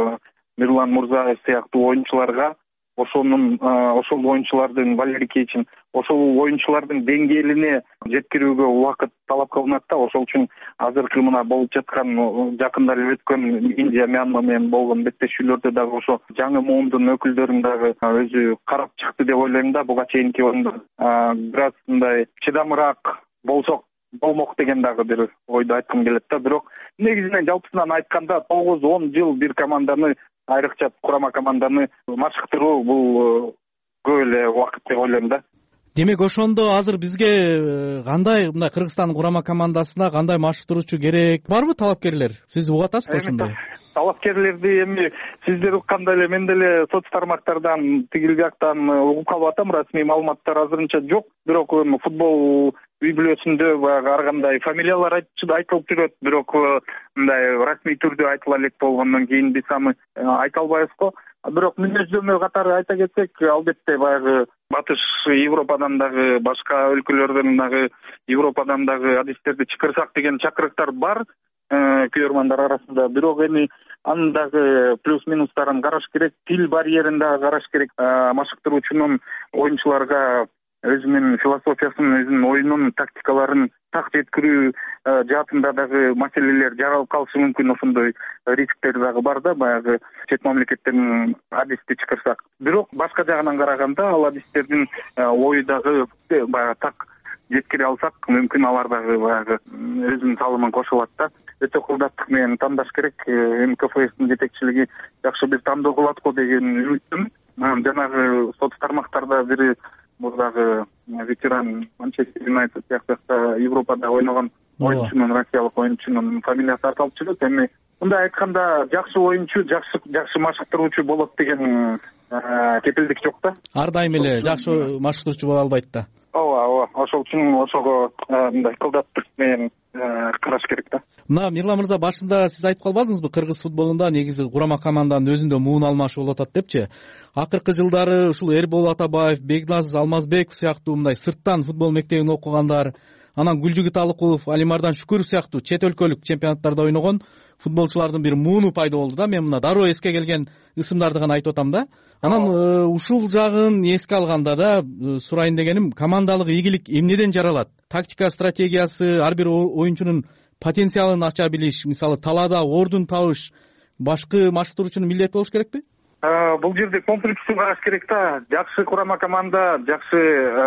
Мирлан Мурзаев сыяктуу оюнчуларга ошонун ошол оюнчулардын Валерий Кечин ошол оюнчулардын деңгээлине жеткирүүгө убакыт талап кылынат да. Ошол үчүн азыркы мына болуп жаткан жакында эле өткөн Индия, Мьянма менен болгон беттешүүлөрдө дагы ошо жаңы муундун өкүлдөрүн дагы өзү карап чыкты деп ойлойм да. Буга чейинки оюнда бир аз мындай чыдамыраак болсок болмок деген дагы бир ойду айткым келет да. Бирок негизинен жалпысынан айтканда тогуз он жыл бир команданы, айрыкча курама команданы машыктыруу бул көп эле убакыт деп ойлойм да. Демек ошондо азыр бизге кандай мындай Кыргызстан курама командасына кандай машыктыруучу керек? Барбы талапкерлер? Сиз угуп атасызбы ошондой? Талапкерлерди эми сиздер уккандай эле мен деле соц тармактардан тигил жактан угуп калып атам. Расмий маалыматтар азырынча жок. Бирок футбол үй бүлөсүндө баягы ар кандай фамилиялар айтылып жүрөт. Бирок мындай расмий түрдө айтыла элек болгондон кийин биз аны айта албайбыз го. Бирок мүнөздөмө катары айта кетсек, албетте баягы Батыш Европадан дагы, башка өлкөлөрдөн дагы, Европадан дагы адистерди чакырсак деген чакырыктар бар күйөрмандар арасында. Бирок эми анын дагы плюс-минустарын караш керек, тил барьерин дагы караш керек. Машыктыруучунун оюнчуларга өзүнүн философиясын, өзүнүн оюнун тактикаларын так жеткирүү жаатында дагы маселелер жаралып калышы мүмкүн. Ошондой рисктер дагы бар да, баягы чет мамлекеттен адисти чакырсак. Бирок башка жагынан караганда ал адистердин ою дагы баягы так жеткире алсак, мүмкүн алар дагы баягы өзүнүн салымын кошо алат да. Өтө кылдаттык менен тандаш керек. Эми КФСтин жетекчилиги жакшы бир тандоо кылат го деген үмүттүмүн. Жанагы соц тармактарда бири мурдагы ветеран Манчестер Юнайтед сыяктуу Европада ойногон оюнчунун, россиялык оюнчунун фамилиясы аталып жүрөт. Эми мындай айтканда жакшы оюнчу, жакшы жакшы машыктыруучу болот деген кепилдик жок да. Ар дайым эле жакшы машыктыруучу боло албайт да. Ооба, ооба. Ошол үчүн ошого мындай кылдаттык менен караш керек да. Мына Мирлан мырза, башында сиз айтып калбадыңызбы, кыргыз футболунда негизи курама команданын өзүндө муун алмашы болуп атат депчи? Акыркы жылдары ушул Эрбол Атабаев, Бекназ Алмазбеков сыяктуу мындай сырттан футбол мектебин окугандар, анан Гүлжүгүт Алыкулов, Алимардан Шүкүров сыяктуу чет өлкөлүк чемпионаттарда ойногон футболчулардын бир мууну пайда болду да. Мен мына дароо эске келген ысымдарды гана айтып атам да. Анан ушул жагын эске алганда да сурайын дегеним, командалык ийгилик эмнеден жаралат? Тактика стратегиясы, ар бир оюнчунун потенциалын ача билиш, мисалы талаада ордун табыш башкы машыктыруучунун милдети болуш керекпи? Бул жерде комплекстүү караш керек да. Жакшы курама команда жакшы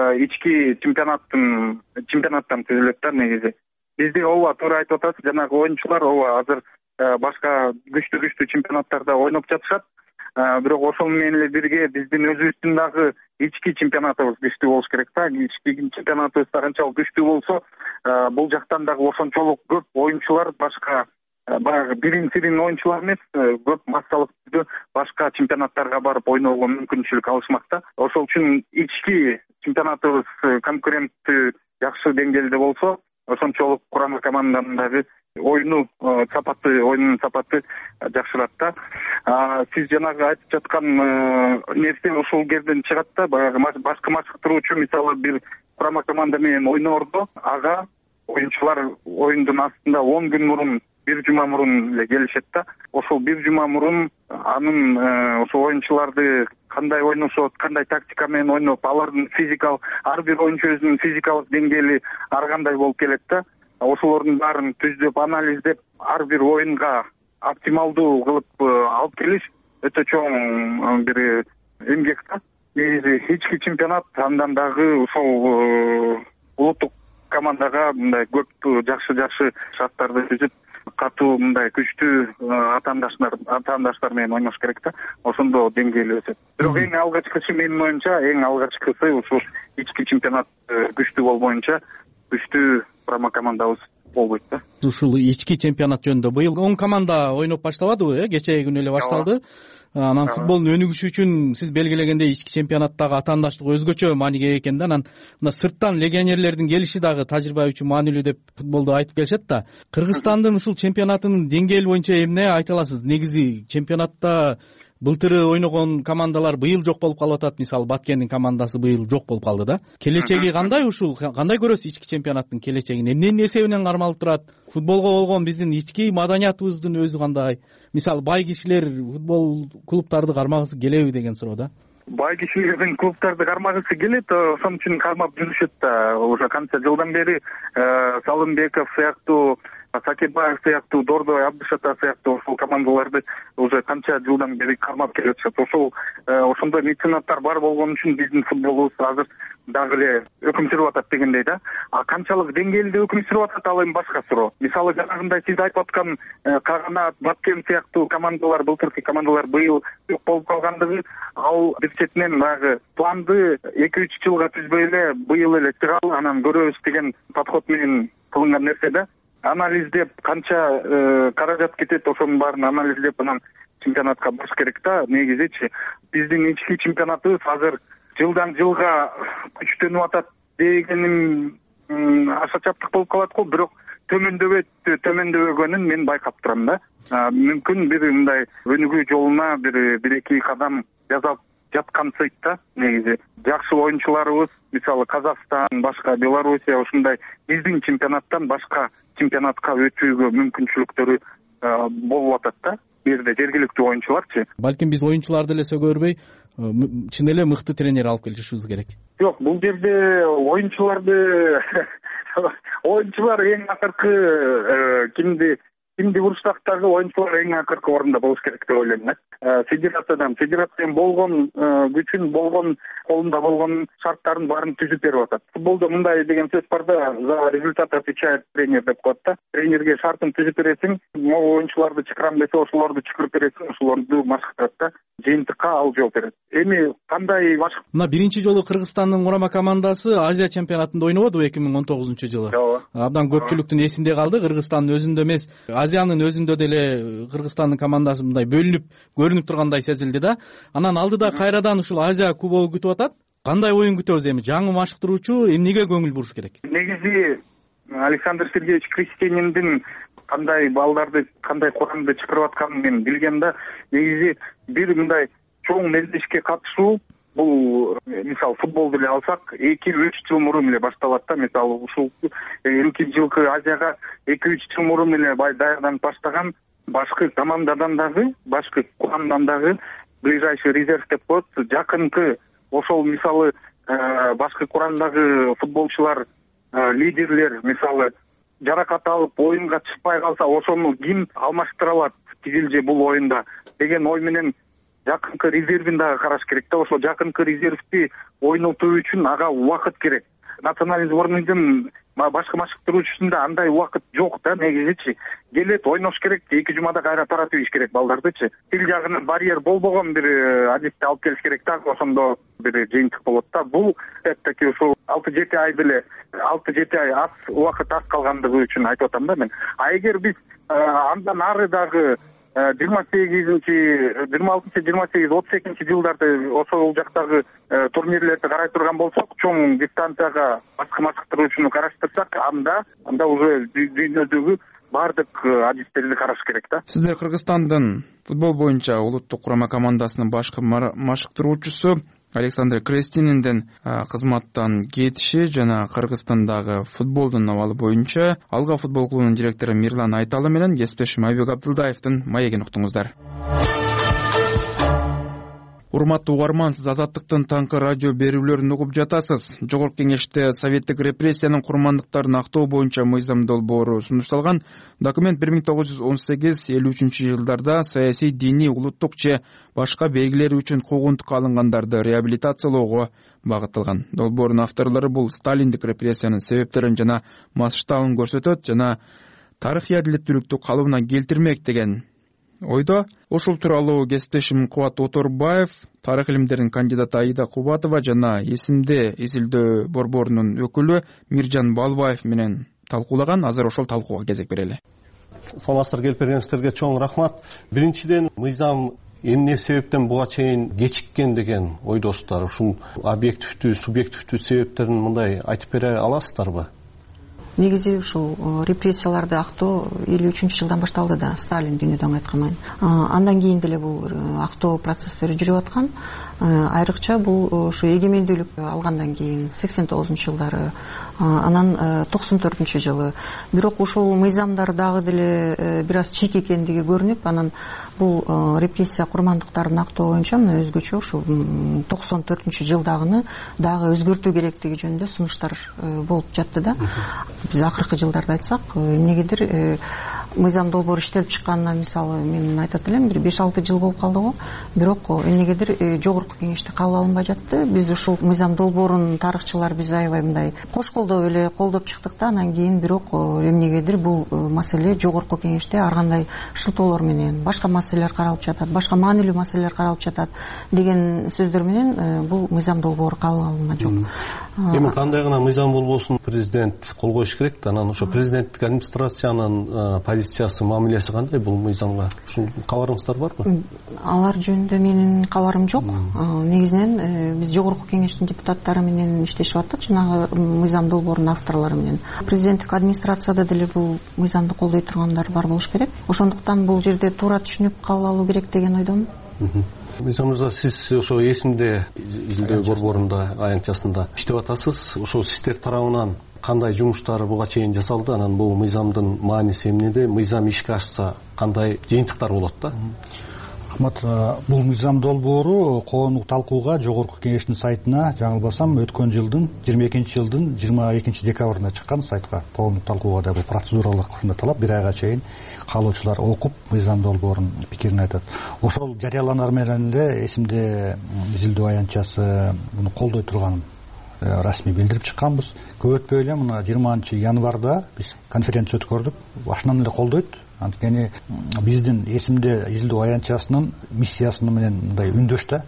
ички чемпионаттын чемпионаттан түзүлөт да негизи. Бизде ооба туура айтып атасыз, жанагы оюнчулар ооба азыр башка күчтүү күчтүү чемпионаттарда ойноп жатышат. Бирок ошол менен эле бирге биздин өзүбүздүн дагы ички чемпионатыбыз күчтүү болуш керек да. Ички чемпионатыбыз канчалык күчтүү болсо, бул жактан дагы ошончолук көп оюнчулар, башка баягы бирин-сирин оюнчулар эмес, көп массалык түрдө башка чемпионаттарга барып ойноого мүмкүнчүлүк алышмак да. Ошол үчүн ички чемпионатыбыз конкуренттүү жакшы деңгээлде болсо, ошончолук курама команданын дагы оюну сапаты, оюнунун сапаты жакшырат да. Сиз жанагы айтып жаткан нерсе ушул жерден чыгат да. Баягы башкы машыктыруучу мисалы бир курама команда менен ойноордо, ага оюнчулар оюндун астында он күн мурун, бир жума мурун эле келишет да. Ошол бир жума мурун анын ошо оюнчуларды кандай ойношот, кандай тактика менен ойноп, алардын физикалык, ар бир оюнчу өзүнүн физикалык деңгээли ар кандай болуп келет да. ошолордун баарын түздөп анализдеп ар бир оюнга оптималдуу кылып алып келиш өтө чоң бир эмгек да. Негизи ички чемпионат андан дагы ушул улуттук командага мындай көп жакшы жакшы шарттарды түзүп катуу мындай күчтүү атаандаштар атаандаштар менен ойнош керек да. Ошондо деңгээли өсөт. Бирок эң алгачкысы менин оюмча, эң алгачкысы ушул ички чемпионат күчтүү болбоюнча күчтүү курама командабыз болбойт да. Ушул ички чемпионат жөнүндө быйыл он команда ойноп баштабадыбы, э? Кечээ күнү эле башталды. Анан футболдун өнүгүшү үчүн сиз белгилегендей ички чемпионаттагы атаандаштык өзгөчө мааниге ээ экен да. Анан мына сырттан легионерлердин келиши дагы тажрыйба үчүн маанилүү деп футболдо айтып келишет да. Кыргызстандын ушул чемпионатынын деңгээли боюнча эмне айта аласыз? Негизи чемпионатта былтыры ойногон командалар быйыл жок болуп калып атат. Мисалы Баткендин командасы быйыл жок болуп калды да. Келечеги кандай ушул? Кандай көрөсүз ички чемпионаттын келечегин? Эмненин эсебинен кармалып турат? Футболго болгон биздин ички маданиятыбыздын өзү кандай? Мисалы бай кишилер футбол клубтарды кармагысы келеби деген суроо да. Бай кишилердин клубтарды кармагысы келет, ошон үчүн кармап жүрүшөт да. Уже канча жылдан бери Салымбеков сыяктуу, Сакебаев сыяктуу, Дордой, Абдышата сыяктуу ушул командаларды уже канча жылдан бери кармап келишет. Ошол ошондой меценаттар бар болгон үчүн биздин футболубуз азыр дагы эле өкүм сүрүп атат дегендей да. А канчалык деңгээлде өкүм сүрүп атат ал эми башка суроо. Мисалы жанагындай сиз айтып аткан Каганат, Баткен сыяктуу командалар, былтыркы командалар быйыл жок болуп калгандыгы, ал бир четинен баягы планды эки үч жылга түзбөй эле быйыл эле чыгалы, анан көрөбүз деген подход менен кылынган нерсе да. Анализдеп канча каражат кетет, ошонун баарын анализдеп анан чемпионатка баш керек да. Негизичи биздин ички чемпионатыбыз азыр жылдан жылга күчтөнүп атат дегеним аша чаптык болуп калат го, бирок төмөндөбөйт, төмөндөбөгөнүн мен байкап турам да. Мүмкүн бир мындай өнүгүү жолуна бир бир эки кадам жасап жаткансыйт да. Негизи жакшы оюнчуларыбыз, мисалы Казакстан, башка Белоруссия ушундай биздин чемпионаттан башка чемпионатка өтүүгө мүмкүнчүлүктөрү болуп атат да. Бул жерде жергиликтүү оюнчуларчы. Балким биз оюнчуларды эле сөгөрбөй, чын эле мыкты тренер алып келишибиз керек. Жок, бул жерде оюнчуларды оюнчулар эң акыркы кимди кимди урушсак дагы оюнчулар эң акыркы орунда болуш керек деп ойлойм да. Федерациядан, федерациянын болгон күчүн, болгон колунда болгон шарттарын баарын түзүп берип атат. Футболдо мындай деген сөз бар да, за результат отвечает тренер деп коет да. Тренерге шартын түзүп бересиң, могу оюнчуларды чакырам десе, ошолорду чакырып бересиң, ошолорду машыктырат да. Жыйынтыкка ал жооп берет. Эми кандай машык? Мына биринчи жолу Кыргызстандын курама командасы Азия чемпионатында ойнободубу эки миң он тогузунчу жылы? Абдан көпчүлүктүн эсинде калды. Кыргызстандын өзүндө эмес, Азиянын өзүндө деле Кыргызстандын командасы мындай бөлүнүп көрүнүп тургандай сезилди да. Анан алдыда кайрадан ушул Азия кубогу күтүп атат. Кандай оюн күтөбүз эми? Жаңы машыктыруучу эмнеге көңүл буруш керек? Негизи Александр Сергеевич Крестениндин кандай балдарды, кандай курамды чакырып атканын мен билгем да. Негизи бир мындай чоң мелдешке катышуу, бул мисалы футболду эле алсак, эки үч жыл мурун эле башталат да. Мисалы ушул элки жылкы Азияга эки үч жыл мурун эле даярданып баштаган башкы командадан дагы, башкы курамдан дагы ближайший резерв деп коет. Жакынкы ошол мисалы башкы курамдагы футболчулар, лидерлер мисалы жаракат алып оюнга чыкпай калса, ошону ким алмаштыра алат тигил же бул оюнда деген ой менен жакынкы резервин дагы караш керек да. Ошол жакынкы резервди ойнотуу үчүн ага убакыт керек. Национальный сборныйдын башкы машыктыруучусунда андай убакыт жок да. Негизичи келет, ойнош керек, эки жумада кайра таратып ийиш керек балдардычы. Тил жагынан барьер болбогон бир адисти алып келиш керек да. Ошондо бир жыйынтык болот да. Бул этеки ушул алты жети ай деле алты жети ай аз убакыт аз калгандыгы үчүн айтып атам да мен. А эгер биз андан ары дагы жыйырма сегизинчи, жыйырма алтынчы, жыйырма сегиз, отуз экинчи жылдарды ошол жактагы турнирлерди карай турган болсок, чоң дистанцияга башкы машыктыруучуну караштырсак, анда анда уже дүйнөдөгү баардык адистерди караш керек да. Сиздер Кыргызстандын футбол боюнча улуттук курама командасынын башкы машыктыруучусу Александр Крестининдин кызматтан кетиши жана Кыргызстандагы футболдун абалы боюнча Алга футбол клубунун директору Мирлан Айталы менен кесиптешим Айбек Абдылдаевдин маегин уктуңуздар. урматтуу угарман, сиз Азаттыктын таңкы радио берүүлөрүн угуп жатасыз. Жогорку кеңеште советтик репрессиянын курмандыктарын актоо боюнча мыйзам долбоору сунушталган. Документ бир миң тогуз жүз он сегиз элүү үчүнчү жылдарда саясий, диний, улуттук же башка белгилери үчүн куугунтукка алынгандарды реабилитациялоого багытталган. Долбоордун авторлору бул сталиндик репрессиянын себептерин жана масштабын көрсөтөт жана тарыхый адилеттүүлүктү калыбына келтирмек деген ойдо. Ушул тууралуу кесиптешим Кубат Оторбаев, тарых илимдеринин кандидаты Аида Кубатова жана эсимде изилдөө борборунун өкүлү Миржан Балбаев менен талкуулаган. Азыр ошол талкууга кезек берели. Саламатсыздар, келип бергениңиздерге чоң рахмат. Биринчиден, мыйзам эмне себептен буга чейин кечиккен деген ойдосуздар. Ушул объективдүү, субъективдүү себептерин мындай айтып бере аласыздарбы? Негизи ушул репрессияларды актоо элүү үчүнчү жылдан башталды да, Сталин дүйнөдөн кайткандан кийин. Андан кийин деле бул актоо процесстери жүрүп аткан. Айрыкча бул ушу эгемендүүлүк алгандан кийин сексен тогузунчу жылдары, анан токсон төртүнчү жылы. Бирок ушул мыйзамдар дагы деле бир аз чек экендиги көрүнүп, анан бул репрессия курмандыктарын актоо боюнча мына өзгөчө ушу токсон төртүнчү жылдагыны дагы өзгөртүү керектиги жөнүндө сунуштар болуп жатты да. Биз акыркы жылдарда айтсак, эмнегедир мыйзам долбоору иштелип чыкканына мисалы мен айтат элем, бир беш алты жыл болуп калды го. Бирок эмнегедир жогорку кеңеште кабыл алынбай жатты. Биз ушул мыйзам долбоорун тарыхчылар биз аябай мындай кош колдоп эле колдоп чыктык да, анан кийин бирок эмнегедир бул маселе жогорку кеңеште ар кандай шылтоолор менен башка маселелер каралып жатат, башка маанилүү маселелер каралып жатат деген сөздөр менен бул мыйзам долбоору кабыл алынган жок. Эми кандай гана мыйзам болбосун, президент кол коюш керек да. Анан ошо президенттик администрациянын позициясы, мамилеси кандай бул мыйзамга? Ушул кабарыңыздар барбы? Алар жөнүндө менин кабарым жок. Негизинен биз жогорку кеңештин депутаттары менен иштешип аттык, жанагы мыйзам долбоорунун авторлору менен. Президенттик администрацияда деле бул мыйзамды колдой тургандар бар болуш керек. Ошондуктан бул жерде туура түшүнүп кабыл алуу керек деген ойдомун. Мыйзам мырза, сиз ошо эсимде изилдөө борборунда, аянтчасында иштеп атасыз. Ошо сиздер тарабынан кандай жумуштар буга чейин жасалды? Анан бул мыйзамдын мааниси эмнеде? Мыйзам ишке ашса кандай жыйынтыктар болот да? Рахмат. Бул мыйзам долбоору коомдук талкууга жогорку кеңештин сайтына, жаңылбасам, өткөн жылдын жыйырма экинчи жылдын жыйырма экинчи декабрында чыккан сайтка. Коомдук талкууга да бул процедуралык ушундай талап, бир айга чейин каалоочулар окуп мыйзам долбоорунун пикирин айтат. Ошол жарыяланар менен эле эсимде изилдөө аянтчасы муну колдой турганын расмий билдирип чыкканбыз. Көп өтпөй эле мына жыйырманчы январда биз конференция өткөрдүк. Башынан эле колдойт. Анткени биздин эсимде изилдөө аянтчасынын миссиясы менен мындай үндөш да.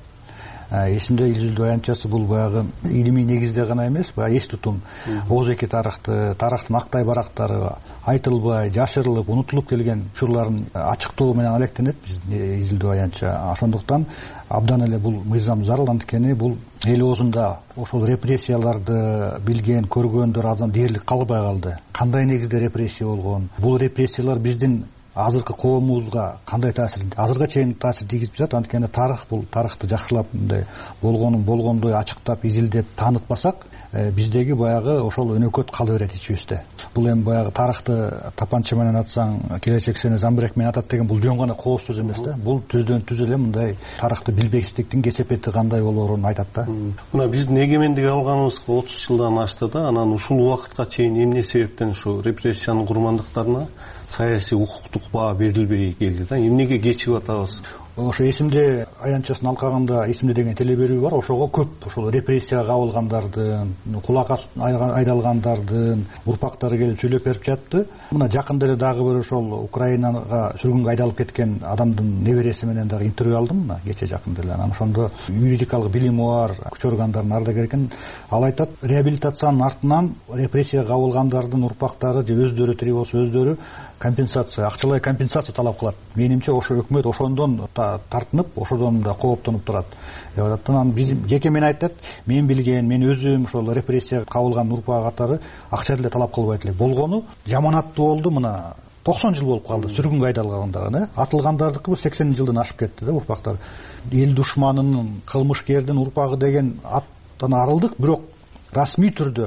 Эсимде изилдөө аянтчасы бул баягы илимий негизде гана эмес, баягы эс тутум, ооз-эки тарыхты, тарыхтын актай барактары айтылбай, жашырылып, унутулуп келген учурларын ачыктоо менен алектенет биздин изилдөө аянтча. Ошондуктан абдан эле бул мыйзам зарыл, анткени бул эл оозунда ошол репрессияларды билген, көргөндөр адам дээрлик калбай калды. Кандай негизде репрессия болгон? Бул репрессиялар биздин азыркы коомубузга кандай таасир, азырга чейин таасир тийгизип жатат? Анткени тарых бул, тарыхты жакшылап мындай болгонун болгондой ачыктап, изилдеп таанытпасак, биздеги баягы ошол өнөкөт кала берет ичибизде. Бул эми баягы тарыхты тапанча менен атсаң, келечек сени замбырек менен атат деген бул жөн гана кооз сөз эмес да. Бул түздөн түз эле мындай тарыхты билбестиктин кесепети кандай болоорун айтат да. Мына биздин эгемендик алганыбызга отуз жылдан ашты да. Анан ушул убакытка чейин эмне себептен ушу репрессиянын курмандыктарына саясий укуктук баа берилбей келди да? Эмнеге кечигип атабыз? Ошо эсимде аянтчасын алкаганда эсимде деген теле берүү бар. Ошого көп ошол репрессияга кабылгандардын, кулакка айдалгандардын урпактары келип сүйлөп берип жатты. Мына жакында эле дагы бир ошол Украинага сүргүнгө айдалып кеткен адамдын небереси менен дагы интервью алдым мына кече жакында эле. Анан ошондо юридикалык билими бар күч органдарынын ардагери экен. Ал айтат, реабилитациянын артынан репрессияга кабылгандардын урпактары же өздөрү тирүү болсо өздөрү компенсация, акчалай компенсация талап кылат. Менимче ошо өкмөт ошондон тартынып, ошодон да кооптонуп турат. Анан биз жеке мен айтат, мен билген, мен өзүм ошол репрессияга кабылган урпак катары акча деле талап кылбайт эле. Болгону жаманаттуу болду, мына токсон жыл болуп калды сүргүнгө айдалгандар, атылгандардыкы сексен жылдан ашып кетти да урпактар. Эл душманынын, кылмышкердин урпагы деген аттан арылдык, бирок расмий түрдө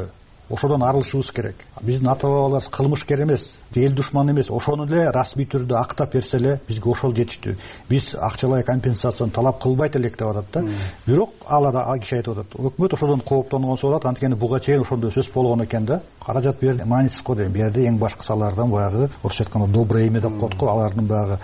ошодон арылышыбыз керек. Биздин ата бабаларыбыз кылмышкер эмес, эл душманы эмес, ошону эле расмий түрдө актап берсе эле бизге ошол жетиштүү. Биз акчалай компенсацияны талап кылбайт элек деп атат да. Бирок алар киши айтып атат, өкмөт ошодон кооптонгон болот, анткени буга чейин ошондой сөз болгон экен да. Каражат берди, маанисиз го дейм. Бу жерде эң башкы салардан баягы орусча айтканда доброе имя деп коет го, алардын баягы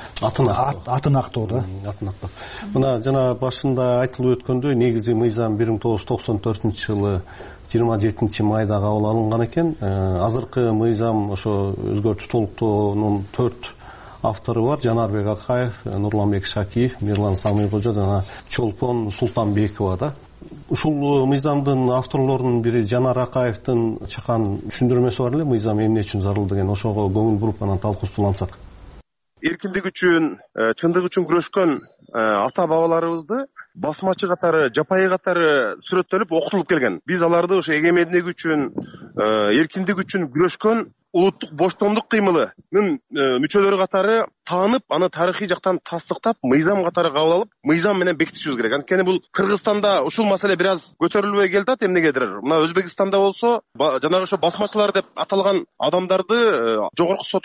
атын актоо да. Атын актоо. Мына жана башында айтылып өткөндөй, негизи мыйзам бир миң тогуз жүз токсон төртүнчү жылы жыйырма жетинчи майда кабыл алынган экен. Азыркы мыйзам ошо өзгөртүү толуктоонун төрт автору бар: Жанарбек Акаев, Нурланбек Шакиев, Мирлан Самыйкожо жана Чолпон Султанбекова да. Ушул мыйзамдын авторлорунун бири Жанар Акаевдин чакан түшүндүрмөсү бар эле, мыйзам эмне үчүн зарыл деген. Ошого көңүл буруп анан талкуустуулансак. Эркиндик үчүн, чындык үчүн күрөшкөн ата бабаларыбызды басмачы катары, жапайы катары сүрөттөлүп окутулуп келген. Биз аларды ошо эгемендик үчүн, эркиндик үчүн күрөшкөн улуттук боштомдук кыймылынын мүчөлөрү катары таанып, аны тарыхый жактан тастыктап, мыйзам катары кабыл алып, мыйзам менен бекитишибиз керек. Анткени бул Кыргызстанда ушул маселе бир аз көтөрүлбөй келатат эмнегедир. Мына Өзбекстанда болсо, жанагы ошо басмачылар деп аталган адамдарды жогорку сот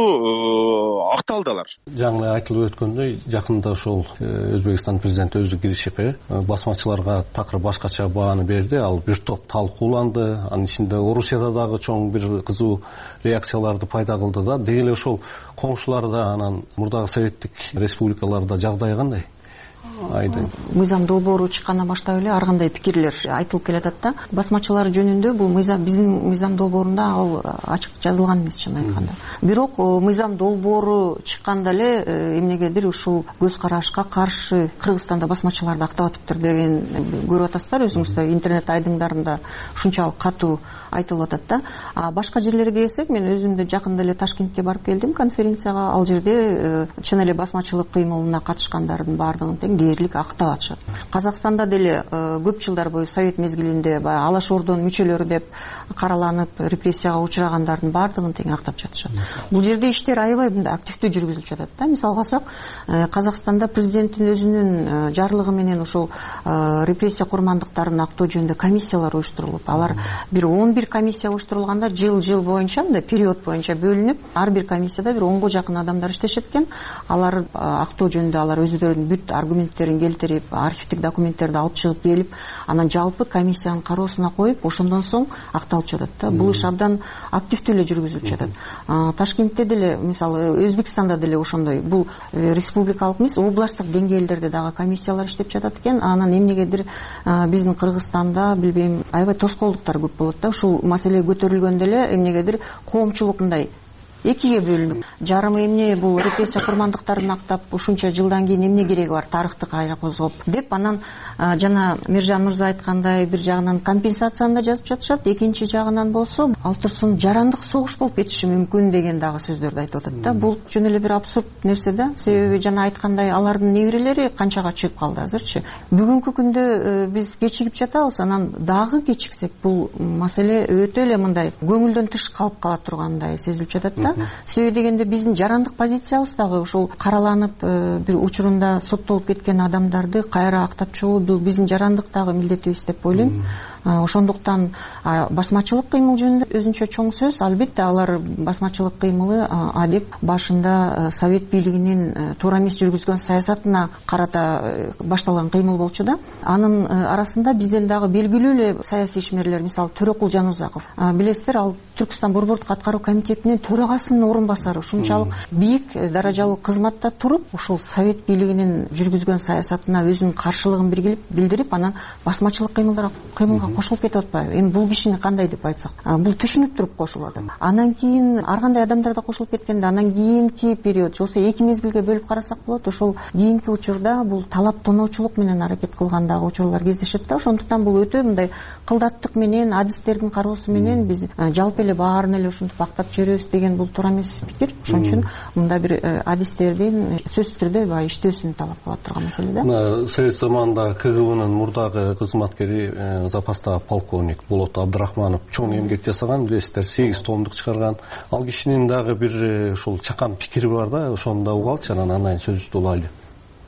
аркылуу акталдылар. Жаңы айтылып өткөндөй, жакында ошол Өзбекстан президенти өзү киришип, басмачыларга такыр башкача бааны берди. Ал бир топ талкууланды. Анын ичинде Орусияда дагы чоң бир кызуу реакцияларды пайда кылды да. Деги эле ошол коңшуларда, анан мурдагы советтик республикаларда жагдай кандай? Айдын. Мыйзам долбоору чыккандан баштап эле ар кандай пикирлер айтылып келатат да. Басмачылар жөнүндө бул мыйзам биздин мыйзам долбоорунда ал ачык жазылган эмес, чын айтканда. Бирок мыйзам долбоору чыкканда эле эмнегедир ушул көз карашка каршы Кыргызстанда басмачыларды актап атыптыр деген көрүп атасыздар. Өзүңүздөр интернет айдыңдарында ушунчалык катуу айтылып атат да. А башка жерлерге келсек, мен өзүм да жакында эле Ташкентке барып келдим конференцияга. Ал жерде чын эле басмачылык кыймылына катышкандардын баардыгын тең дээрлик актап атышат. Казакстанда деле көп жылдар бою совет мезгилинде Алаш Ордонун мүчөлөрү деп караланып, репрессияга учурагандардын баардыгын тең актап жатышат. Бул жерде иштер аябай мындай активдүү жүргүзүлүп жатат да. Мисалга алсак, Казакстанда президенттин өзүнүн жарлыгы менен ошол репрессия курмандыктарын актоо жөнүндө комиссиялар уюштурулуп, алар бир он бир комиссия уюштурулганда жыл-жыл боюнча, мындай период боюнча бөлүнүп, ар бир комиссияда бир онго жакын адамдар иштешет экен. Алар актоо жөнүндө алар өздөрүнүн бүт аргументтерин келтирип, архивдик документтерди алып чыгып келип, анан жалпы комиссиянын кароосуна коюп, ошондон соң акталып жатат да. Бул иш абдан активдүү эле жүргүзүлүп жатат. Ташкентте деле, мисалы Өзбекстанда деле ошондой. Бул республикалык эмес, областтык деңгээлдерде дагы комиссиялар иштеп жатат экен. Анан эмнегедир биздин Кыргызстанда билбейм, аябай тоскоолдуктар көп болот да. Ушул маселе көтөрүлгөндө эле эмнегедир коомчулук мындай экиге бөлүнүп, жарымы эмне бул репрессия курмандыктарын актап, ушунча жылдан кийин эмне кереги бар, тарыхты кайра козгоп деп, анан жана Мержан мырза айткандай, бир жагынан компенсацияны да жазып жатышат, экинчи жагынан болсо ал турсун жарандык согуш болуп кетиши мүмкүн деген дагы сөздөрдү айтып атат да. Бул жөн эле бир абсурд нерсе да. Себеби жана айткандай, алардын неберелери канчага чыгып калды азырчы. Бүгүнкү күндө биз кечигип жатабыз, анан дагы кечиксек бул маселе өтө эле мындай көңүлдөн тыш калып кала тургандай сезилип жатат да. Себеби дегенде биздин жарандык позициябыз дагы ошол караланып бир учурунда соттолуп кеткен адамдарды кайра актап чыгуу бул биздин жарандык дагы милдетибиз деп ойлойм. Ошондуктан басмачылык кыймыл жөнүндө өзүнчө чоң сөз. Албетте алар басмачылык кыймылы адеп башында совет бийлигинин туура эмес жүргүзгөн саясатына карата башталган кыймыл болчу да. Анын арасында бизден дагы белгилүү эле саясий ишмерлер, мисалы Төрөкул Жанузаков, билесиздер, ал Түркстан борбордук аткаруу комитетинин төрагасынын орун басары, ушунчалык бийик даражалуу кызматта туруп, ушул совет бийлигинин жүргүзгөн саясатына өзүнүн каршылыгын билдирип, анан басмачылык кыймылдарга кыймылга кошулуп кетип атпайбы? Эми бул кишини кандай деп айтсак, бул түшүнүп туруп кошулуп атат. Анан кийин ар кандай адамдар да кошулуп кеткенде, анан кийинки период, жоксо эки мезгилге бөлүп карасак болот, ошол кийинки учурда бул талап тоноочулук менен аракет кылгандагы учурлар кездешет да. Ошондуктан бул өтө мындай кылдаттык менен, адистердин кароосу менен биз жалпы эле баарын эле ушинтип актап жиберебиз деген бул туура эмес пикир. Ошон үчүн мында бир адистердин сөзсүз түрдө баягы иштөөсүн талап кылат турган маселе да. Совет заманында КГБнын мурдагы кызматкери, запастагы полковник Болот Абдрахманов чоң эмгек жасаган, билесиздер, сегиз томдук чыгарган. Ал кишинин дагы бир ушул чакан пикири бар да, ошону да угалчы, анан андан сөзүбүздү улайлы.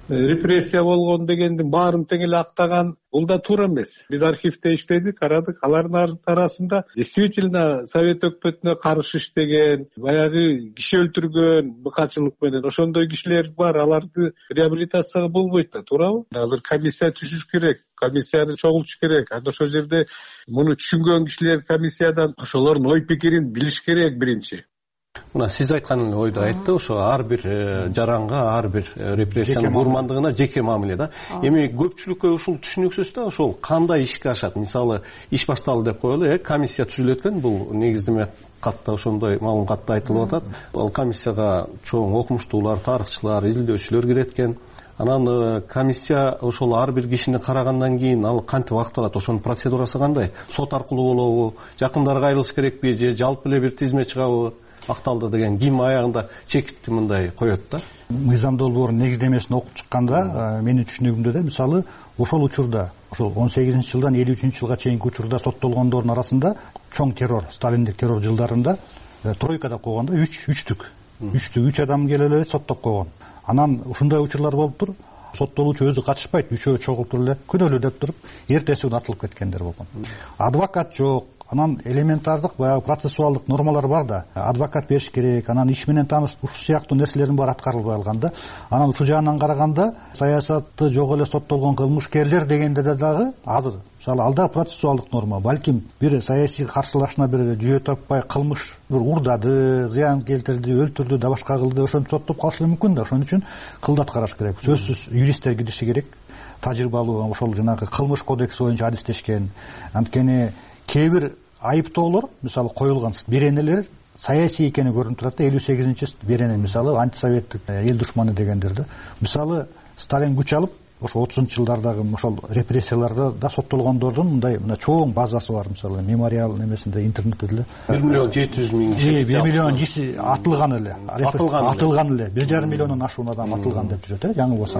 репрессия болгон дегендин баарын тең эле актаган, бул да туура эмес. Биз архивде иштедик, карадык. Алардын арасында действительно совет өкмөтүнө каршы иштеген, баягы киши өлтүргөн быкачылык менен ошондой кишилер бар. Аларды реабилитацияга болбойт да, туурабы? Азыр комиссия түзүш керек, комиссияны чогултуш керек. Анан ошол жерде муну түшүнгөн кишилер комиссиядан ошолордун ой пикирин билиш керек биринчи. Мына сиз айткан ойду айтты, ошо ар бир жаранга, ар бир репрессиянын курмандыгына жеке мамиле да. Эми көпчүлүккө ушул түшүнүксүз да, ошол кандай ишке ашат? Мисалы, иш башталды деп коелу, э, комиссия түзүлөт экен, бул негиздеме катта ошондой малым катта айтылып атат. Ал комиссияга чоң окумуштуулар, тарыхчылар, изилдөөчүлөр кирет экен. Анан комиссия ошол ар бир кишини карагандан кийин ал кантип акталат? Ошонун процедурасы кандай? Сот аркылуу болобу? Жакындарга айрылыш керекпи же жалпы эле бир тизме чыгабы? Акталды деген ким аягында чекитти мындай коет да? Мыйзам долбоорунун негиздемесин окуп чыкканда менин түшүнүгүмдө да мисалы ошол учурда, ошол он сегизинчи жылдан элүү үчүнчү жылга чейинки учурда соттолгондордун арасында чоң террор, сталиндик террор жылдарында тройка деп койгондо үч үчтүк. Үчтүк үч адам келип эле соттоп койгон. Анан ушундай учурлар болуптур. Соттолуучу өзү катышпайт, үчөө чогулуп туруп эле күнөөлүү деп туруп, эртеси күнү атылып кеткендер болгон. Адвокат жок. Анан элементардык баягы процессуалдык нормалар бар да. Адвокат бериш керек, анан иш менен тааныш, ушул сыяктуу нерселердин баары аткарылбай калган да. Анан ушул жагынан караганда саясатты жок эле соттолгон кылмышкерлер дегенде дагы азыр мисалы алда процессуалдык норма, балким бир саясий каршылашына бир жүйө таппай кылмыш бир урдады, зыян келтирди, өлтүрдү да башка кылды, ошентип соттоп калышы мүмкүн да. Ошон үчүн кылдат караш керек. Сөзсүз юристтер кириши керек. Тажрыйбалуу, ошол жанагы кылмыш кодекси боюнча адистешкен. Анткени кээ бир айыптоолор мисалы коюлган беренелер саясий экени көрүнүп турат да. элүү сегизинчи берене мисалы антисоветтик эл душманы дегендер да. Мисалы Сталин күч алып ошо отузунчу жылдардагы ошол репрессияларда да соттолгондордун мындай мына чоң базасы бар. Мисалы мемориал немесинде интернетте деле бир миллион жети жүз миң киши бир миллион киши атылган эле. Атылган эле. бир жарым миллиондон ашуун адам атылган деп жүрөт, э, жаңылбасам.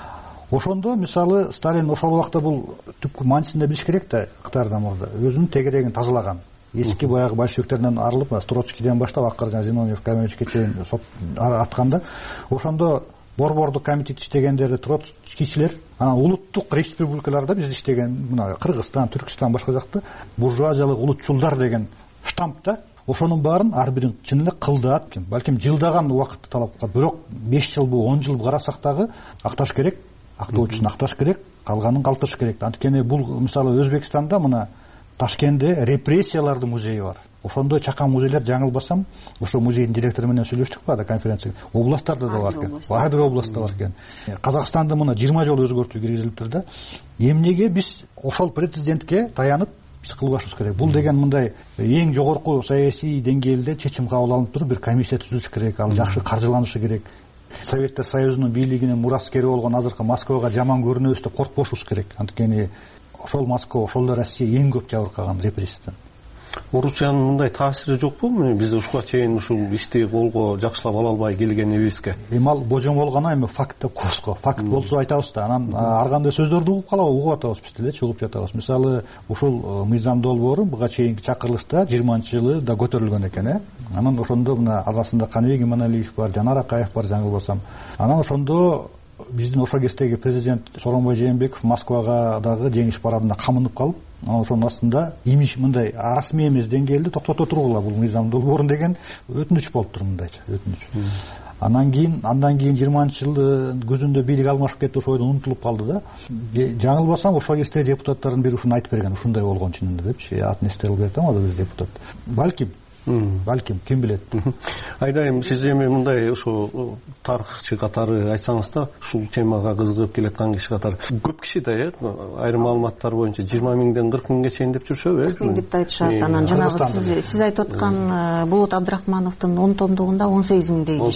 Ошондо мисалы Сталин ошол убакта бул түпкү маанисинде билиш керек да, Кытайдан мурда өзүнүн тегерегин тазалаган. Эски баягы большевиктерден арылып, Троцкийден баштап акыры Зиновьев, Каменовичке чейин атканда, ошондо борбордук комитет иштегендерди троцкийчилер, анан улуттук республикаларда биз иштеген, мына Кыргызстан, Түркстан, башка жакта буржуазиялык улутчулдар деген штамп да. Ошонун баарын ар бирин чын эле кылдат, балким жылдаган убакытты талап кылат. Бирок беш жылбы, он жылбы карасак дагы акташ керек. Актоочусун акташ керек, калганын калтырыш керек. Анткени бул мисалы Өзбекстанда мына Ташкентте репрессиялардын музейи бар. Ошондой чакан музейлер, жаңылбасам, ошо музейдин директору менен сүйлөштүк баада конференцияда. Областтарда да бар экен. Ар бир областта бар экен. Казакстанды мына жыйырма жолу өзгөртүү киргизилиптир да. Эмнеге биз ошол президентке таянып биз кылбашыбыз керек? Бул деген мындай эң жогорку саясий деңгээлде чечим кабыл алынып туруп бир комиссия түзүлүш керек, ал жакшы каржыланышы керек. Советтер Союзунун бийлигинин мураскери болгон азыркы Москвага жаман көрүнөбүз деп коркпошубуз керек. Анткени ошол Москва, ошол Россия эң көп жабыркаган репрессиядан. Орусиянын мындай таасири жокпу? Биз ушуга чейин ушул ишти колго жакшылап ала албай келгенибизге. Эми ал божом болгону эми факт деп коебуз го. Факт болсо айтабыз да. Анан ар кандай сөздөрдү угуп калабы, угуп атабыз биз деле, чыгып жатабыз. Мисалы, ушул мыйзам долбоору буга чейинки чакырылышта жыйырманчы жылы да көтөрүлгөн экен, э. Анан ошондо мына арасында Каныбек Иманалиев бар, Жанар Акаев бар, жаңылбасам. Анан ошондо биздин ошол кездеги президент Сооронбай Жээнбеков Москвага дагы жеңиш парадында камынып калып, анан ошонун астында имиш мындай расмий эмес деңгээлде токтото тургула бул мыйзам долбоорун деген өтүнүч болуптур, мындайча өтүнүч. Анан кийин андан кийин жыйырманчы жылдын күзүндө бийлик алмашып кетти, ошол ойдон унутулуп калды да. Жаңылбасам ошол кезде депутаттардын бири ушуну айтып берген, ушундай болгон чынында депчи. Атын эстелип кетем азыр биз депутат. Балким балким ким билет. Айдайым, сиз эми мындай ошо тарыхчы катары айтсаңыз да, ушул темага кызыгып келаткан киши катары көп киши да, э, айрым маалыматтар боюнча жыйырма миңден кырк миңге чейин деп жүрүшөбү, э? Деп айтышат. Анан жанагы сиз сиз айтып аткан Болот Абдрахмановдун он томдугунда он сегиз миңдей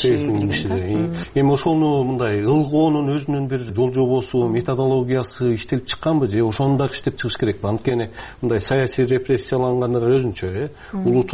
киши. Эми ошону мындай ылгоонун өзүнүн бир жол жобосу, методологиясы иштелип чыкканбы же ошону да иштеп чыгыш керекпи? Анткени мындай саясий репрессиялангандар өзүнчө, э, улутуна карап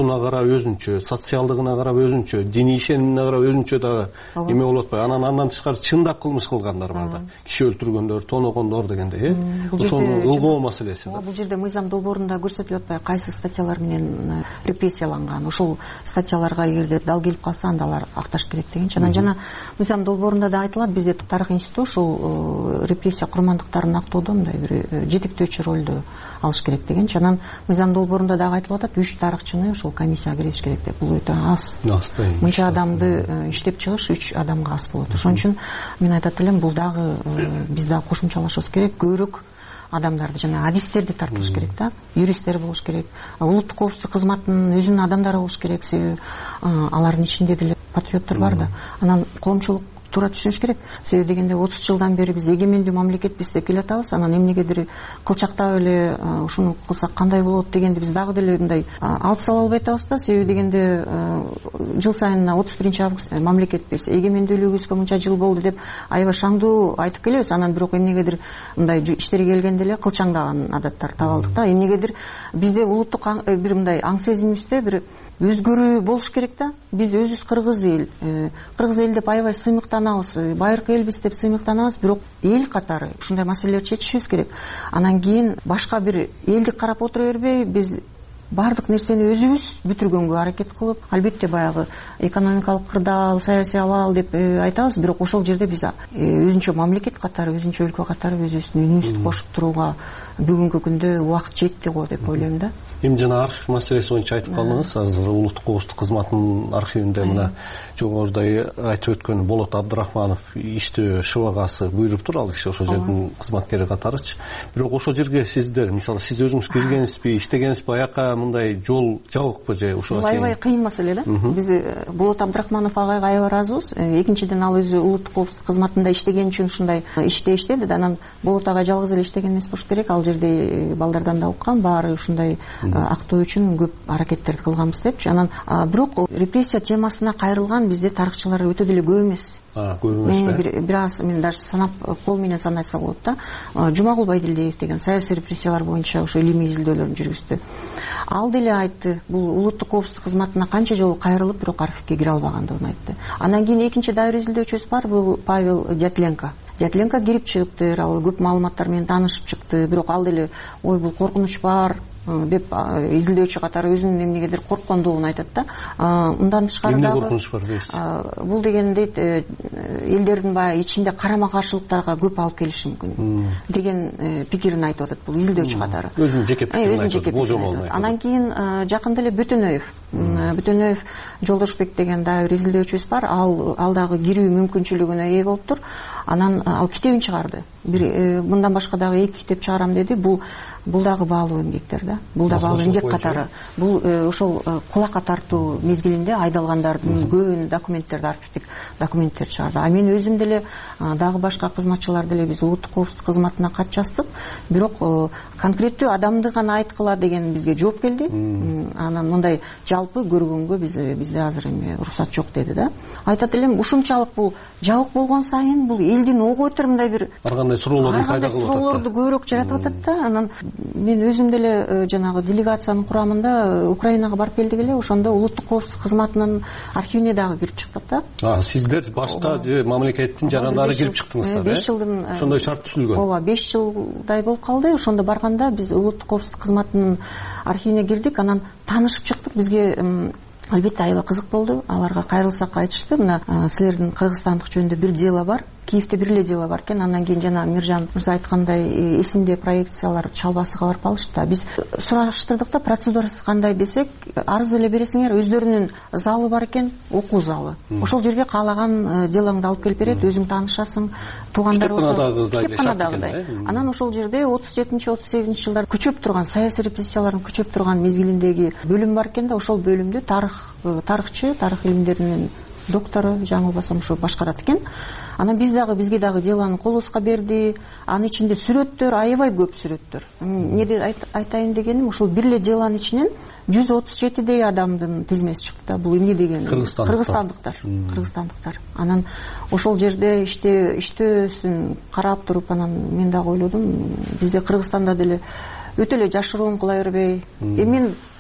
карап өзүнчө, социалдыгына карап өзүнчө, диний ишенимине карап өзүнчө дагы эме болуп атпайбы. Анан андан тышкары чындап кылмыш кылгандар бар да. Киши өлтүргөндөр, тоногондор дегендей, э. Ошонун ылгоо маселеси да. Бул жерде мыйзам долбоорунда көрсөтүлүп атпайбы, кайсы статьялар менен репрессияланган. Ошол статьяларга эгерде дал келип калса, анда алар акташ керек дегенчи. Анан жана мыйзам долбоорунда да айтылат, бизде тарых институту ушул репрессия курмандыктарын актоодо мындай бир жетектөөчү ролду алыш керек дегенчи. Анан мыйзам долбоорунда дагы айтылып атат, үч тарыхчыны ошол комиссияга киргизиш керек деп. Бул өтө аз. Мынча адамды иштеп чыгыш үч адамга аз болот. Ошон үчүн мен айтат элем, бул дагы биз дагы кошумчалашыбыз керек. Көбүрөөк адамдарды жана адистерди тартылыш керек да, юристтер болуш керек, улуттук коопсуздук кызматынын өзүнүн адамдары болуш керек. Себеби алардын ичинде деле патриоттор бар да. Анан коомчулук туура түшүнүш керек. Себеби дегенде отуз жылдан бери биз эгемендүү мамлекетпиз деп келатабыз. Анан эмнегедир кылчактап эле ушуну кылсак кандай болот дегенди биз дагы деле мындай алып сала албай атабыз да. Себеби дегенде жыл сайын отуз биринчи август мамлекетпиз, эгемендүүлүгүбүзгө мынча жыл болду деп аябай шаңдуу айтып келебиз. Анан бирок эмнегедир мындай иштери келгенде эле кылчаңдаган адаттар таба алдык да. Эмнегедир бизде улуттук бир мындай аң сезимибизде бир өзгөрүү болуш керек да. Биз өзүбүз кыргыз эл, кыргыз эл деп аябай сыймыктанабыз, байыркы элбиз деп сыймыктанабыз, бирок эл катары ушундай маселелерди чечишибиз керек. Анан кийин башка бир элди карап отура бербей, биз баардык нерсени өзүбүз бүтүргөнгө аракет кылып, албетте баягы экономикалык кырдаал, саясий абал деп айтабыз, бирок ошол жерде биз өзүнчө мамлекет катары, өзүнчө өлкө катары өзүбүздүн үнүбүздү кошуп турууга бүгүнкү күндө убакыт жетти го деп ойлойм да. Эми жана архив маселеси боюнча айтып калдыңыз. Азыр улуттук коопсуздук кызматынын архивинде мына жогоруда айтып өткөн Болот Абдрахманов иштөө шыбагасы буйруптур, ал киши ошол жердин кызматкери катарычы. Бирок ошол жерге сиздер, мисалы, сиз өзүңүз киргенсизби, иштегенсизби, аяка мындай жол жабыкпы же ушуга чейин? Аябай кыйын маселе да. Биз Болот Абдрахманов агайга аябай ыраазыбыз. Экинчиден, ал өзү улуттук коопсуздук кызматында иштеген үчүн ушундай иште иштеди да. Анан Болот агай жалгыз эле иштеген эмес болуш керек. Ал жерде балдардан да уккан, баары ушундай актоо үчүн көп аракеттерди кылганбыз депчи. Анан бирок репрессия темасына кайрылган бизде тарыхчылар өтө деле көп эмес. Көп эмес. Бир аз мен даже санап, кол менен санайса болот да. Жумагул Байдилдиев деген саясий репрессиялар боюнча ошо илимий изилдөөлөрүн жүргүздү. Ал деле айтты, бул улуттук коопсуздук кызматына канча жолу кайрылып, бирок архивге кире албагандыгын айтты. Анан кийин экинчи дайыр изилдөөчүбүз бар, бул Павел Дятленко. Дятленко кирип чыгыптыр, ал көп маалыматтар менен таанышып чыкты, бирок ал деле ой бул коркунуч бар деп изилдөөчү катары өзүнүн эмнегедир корккондугун айтат да. Мындан тышкары дагы эмне коркунуч бар дейсиз? Бул деген дейт, элдердин баягы ичинде карама каршылыктарга көп алып келиши мүмкүн деген пикирин айтып атат бул изилдөөчү катары. Өзүнүн жеке пикирин айтат, болжомолун айтат. Анан кийин жакында эле Бөтөнөев, Бөтөнөев Жолдошбек деген дагы бир изилдөөчүбүз бар. Ал ал дагы кирүү мүмкүнчүлүгүнө ээ болуптур. Анан ал китебин чыгарды. Бир мындан башка дагы эки китеп чыгарам деди. Бул бул дагы баалуу эмгектер да. Бул да баалуу эмгек катары. Бул ошол кулакка тартуу мезгилинде айдалгандардын көбүнүн документтерди, архивдик документтер чыгарды. А мен өзүм деле дагы башка кызматчылар деле биз улуттук коопсуздук кызматына кат жаздык. Бирок конкреттүү адамды гана айткыла деген бизге жооп келди. Анан мындай жалпы көргөнгө биз бизде азыр эми уруксат жок деди да. Айтат элем, ушунчалык бул жабык болгон сайын бул элдин ого өтөр мындай бир ар кандай суроолорду пайда кылып атат. Суроолорду көбүрөөк жаратып атат да. Анан мен өзүм деле жанагы делегациянын курамында Украинага барып келдик эле. Ошондо улуттук коопсуздук кызматынын архивине дагы кирип чыктык да. А, сиздер башта же мамлекеттин жанагындары кирип чыктыңыздар, э? беш жылдын ошондой шарт түзүлгөн. Ооба, беш жылдай болуп калды. Ошондо барганда биз улуттук коопсуздук кызматынын архивине кирдик. Анан таанышып чыктык. Бизге албетте аябай кызык болду. Аларга кайрылсак айтышты, мына силердин кыргызстандык жөнүндө бир дело бар, Киевде бир эле дело бар экен. Андан кийин жана Миржан мырза айткандай эсимде проекциялар Чалбасыга барып алышты. Биз сураштырдык да, процедурасы кандай десек, арыз эле бересиңер, өздөрүнүн залы бар экен, окуу залы. Ошол жерге каалаган делоңду алып келип берет, өзүң таанышасың, туугандар болсо китепканадагыдай. Анан ошол жерде отуз жетинчи отуз сегизинчи жылдар күчөп турган саясий репрессиялардын күчөп турган мезгилиндеги бөлүм бар экен да. Ошол бөлүмдү тарых тарыхчы, тарых илимдеринин доктору, жаңылбасам ошо башкарат экен. Анан биз дагы бизге дагы делону колубузга берди. Анын ичинде сүрөттөр, аябай көп сүрөттөр. Эмне айтайын дегеним, ошол бир эле делонун ичинен жүз отуз жетидей адамдын тизмеси чыкты да. Бул эмне деген? Кыргызстандыктар. Кыргызстандыктар. Анан ошол жерде иште иштөөсүн карап туруп, анан мен дагы ойлодум, бизде Кыргызстанда деле өтө эле жашыруун кыла бербей. Эми мен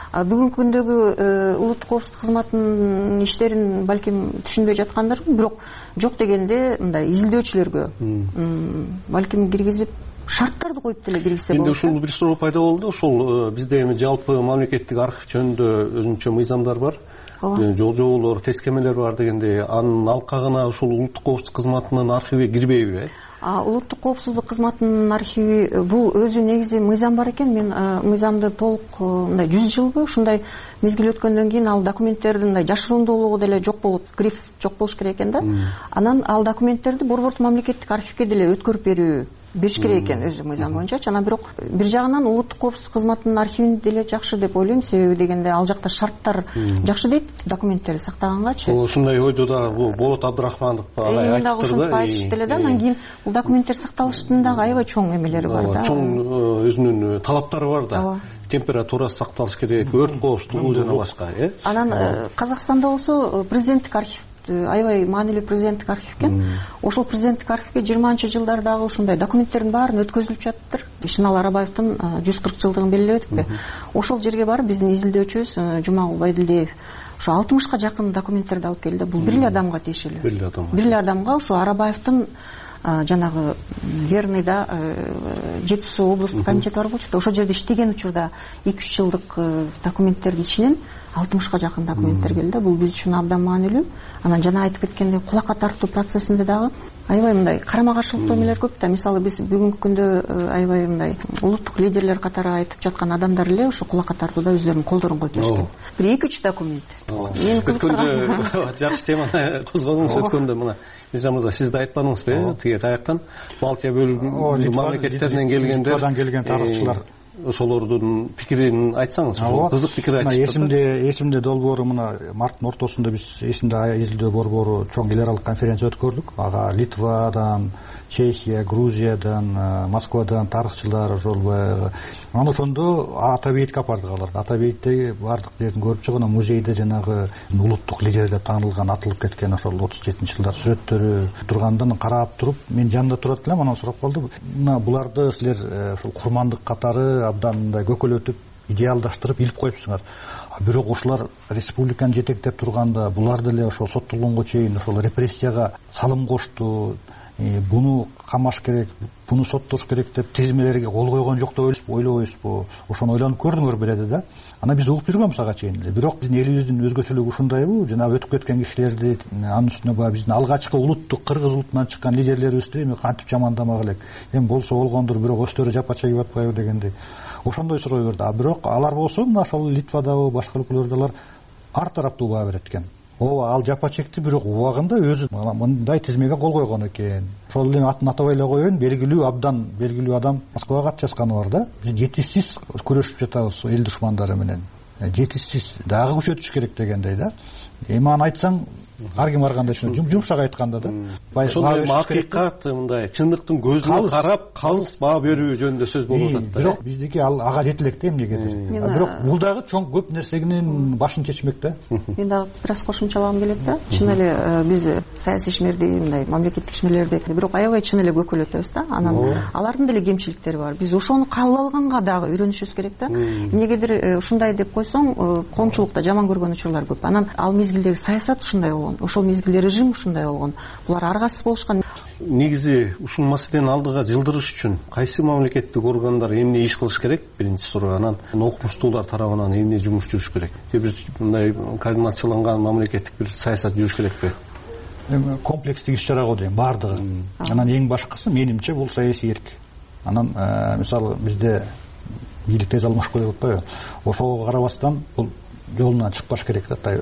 бүгүнкү күндөгү улуттук коопсуздук кызматынын иштерин балким түшүнбөй жаткандыр, бирок жок дегенде мындай изилдөөчүлөргө балким киргизип шарттарды коюп деле киргизсе болот. Эми ушул бир суроо пайда болду. Ошол бизде эми жалпы мамлекеттик архив жөнүндө өзүнчө мыйзамдар бар. Жол жоболор, тескемелер бар дегенде, анын алкагына ушул улуттук коопсуздук кызматынын архиви кирбейби? Улуттук коопсуздук кызматынын архиви бул өзү негизи мыйзам бар экен. Мен мыйзамды толук мындай жүз жылбы ушундай мезгил өткөндөн кийин ал документтердин мындай жашырундуулугу деле жок болуп, гриф жок болуш керек экен да. Анан ал документтерди борбордук мамлекеттик архивге деле өткөрүп берүү бериш керек экен өзү мыйзам боюнчачы. Анан бирок бир жагынан улуттук коопсуздук кызматынын архивин деле жакшы деп ойлойм. Себеби дегенде ал жакта шарттар жакшы дейт, документтерди сактагангачы. Ушундай ойду да Болот Абдрахманов агай айтып турду. Ушинтип айтышты эле да. Анан кийин бул документтер сакталыштын дагы аябай чоң эмелери бар да. Чоң өзүнүн талаптары бар да. Температурасы сакталыш керек, өрт коопсуздугу жана башка. Анан Казакстанда болсо президенттик архив аябай маанилүү президенттик архив экен. Ошол президенттик архивге жыйырманчы жылдардагы ушундай документтердин баарын өткөзүлүп жатыптыр. Шынал Арабаевдин жүз кырк жылдыгын белгилебедикпи? Ошол жерге барып биздин изилдөөчүбүз Жумагул Байдилдиев ошо алтымышка жакын документтерди алып келди. Бул бир эле адамга тиешелүү. Бир эле адамга. Бир эле адамга ошо Арабаевдин жанагы Верныйда Жети Суу облустук комитети бар болчу. Ошол жерде иштеген учурда эки үч жылдык документтердин ичинен алтымышка жакын документтер келди. Бул биз үчүн абдан маанилүү. Анан жана айтып кеткендей, кулакка тартуу процессинде дагы аябай мындай карама каршылыктуу эмелер көп да. Мисалы биз бүгүнкү күндө аябай мындай улуттук лидерлер катары айтып жаткан адамдар эле ошо кулакка тартууда өздөрүнүн колдорун коюп беришкен. Бир эки үч документ. Мен кызыктырган жакшы теманы козгодуңуз. Өткөндө мына Мирза мырза, сиз да айтпадыңызбы? Тиги каяктан Балтия бөлүгүнүн мамлекеттеринен келгендер, Литвадан келген тарыхчылар, ошолордун пикирин айтсаңыз, ошол кызык пикир айтышты. Эсимде эсимде долбоору мына марттын ортосунда биз эсимде изилдөө борбору чоң эл аралык конференция өткөрдүк. Ага Литвадан, Чехия, Грузиядан, Москвадан тарыхчылар, ошол баягы. Анан ошондо Атабейитке алып бардык аларды. Атабейиттеги бардык жерин көрүп чыгып, музейде жанагы улуттук лидер деп таанылган, атылып кеткен ошол отуз жетинчи жылдар сүрөттөрү тургандан карап туруп, мен жанында турат элем, анан сурап калды. Мына буларды силер ошол курмандык катары абдан мындай көкөлөтүп, идеалдаштырып илип коюпсуңар. Бирок ошолар республиканы жетектеп турганда булар деле ошол соттолгонго чейин ошол репрессияга салым кошту. Буну камаш керек, буну соттош керек деп тизмелерге кол койгон жок деп ойлойсузбу? Ошону ойлонуп көрдүңөр беледи да. Ана биз угуп жүргөнбүз ага чейин эле. Бирок биздин элибиздин өзгөчөлүгү ушундайбы? Жана өтүп кеткен кишилерди, анын үстүнө баягы биздин алгачкы улуттук кыргыз улутунан чыккан лидерлерибизди эми кантип жамандамак элек? Эми болсо болгондур, бирок өздөрү жапа чегип атпайбы дегендей. Ошондой суроо берди. А бирок алар болсо мына ошол Литвадагы башка өлкөлөрдө алар ар тараптуу баа берет экен. Ооба, ал жапа чекти, бирок убагында өзү мындай тизмеге кол койгон экен. Ошол эле атын атабай эле коеюн, белгилүү абдан белгилүү адам Москвага ат жазганы бар да. Биз жетишсиз күрөшүп жатабыз эл душмандары менен. Жетишсиз, дагы күчөтүш керек дегендей да. Эми аны айтсаң, ар ким барганда түшүнөт. Жумшак айтканда да. Ошондой акыйкат, мындай чындыктын көзүнө карап, калыс баа берүү жөнүндө сөз болуп атат да. Бирок биздики ал ага жетелек да эмнегедир. Бирок бул дагы чоң көп нерсенин башын чечмек да. Мен дагы бир аз кошумчалагым келет да. Чын эле биз саясий ишмерди, мындай мамлекеттик ишмерлерди бирок аябай чын эле көкөлөтөбүз да. Анан алардын деле кемчиликтери бар. Биз ошону кабыл алганга дагы үйрөнүшүбүз керек да. Эмнегедир ушундай деп койсоң, коомчулукта жаман көргөн учурлар көп. Анан ал мезгилдеги саясат ушундай болгон. Ошол мезгилде режим ушундай болгон. Булар аргасыз болушкан. Негизи ушул маселени алдыга жылдырыш үчүн кайсы мамлекеттик органдар эмне иш кылыш керек? Биринчи суроо. Анан окумуштуулар тарабынан эмне жумуш жүрүш керек? Бир мындай координацияланган мамлекеттик бир саясат жүрүш керекпи? Эми комплекстик иш чара го дейм, бардыгы. Анан эң башкысы менимче бул саясий эрк. Анан мисалы бизде бийлик тез алмашып кетип атпайбы? Ошого карабастан бул жолунан чыкпаш керек да.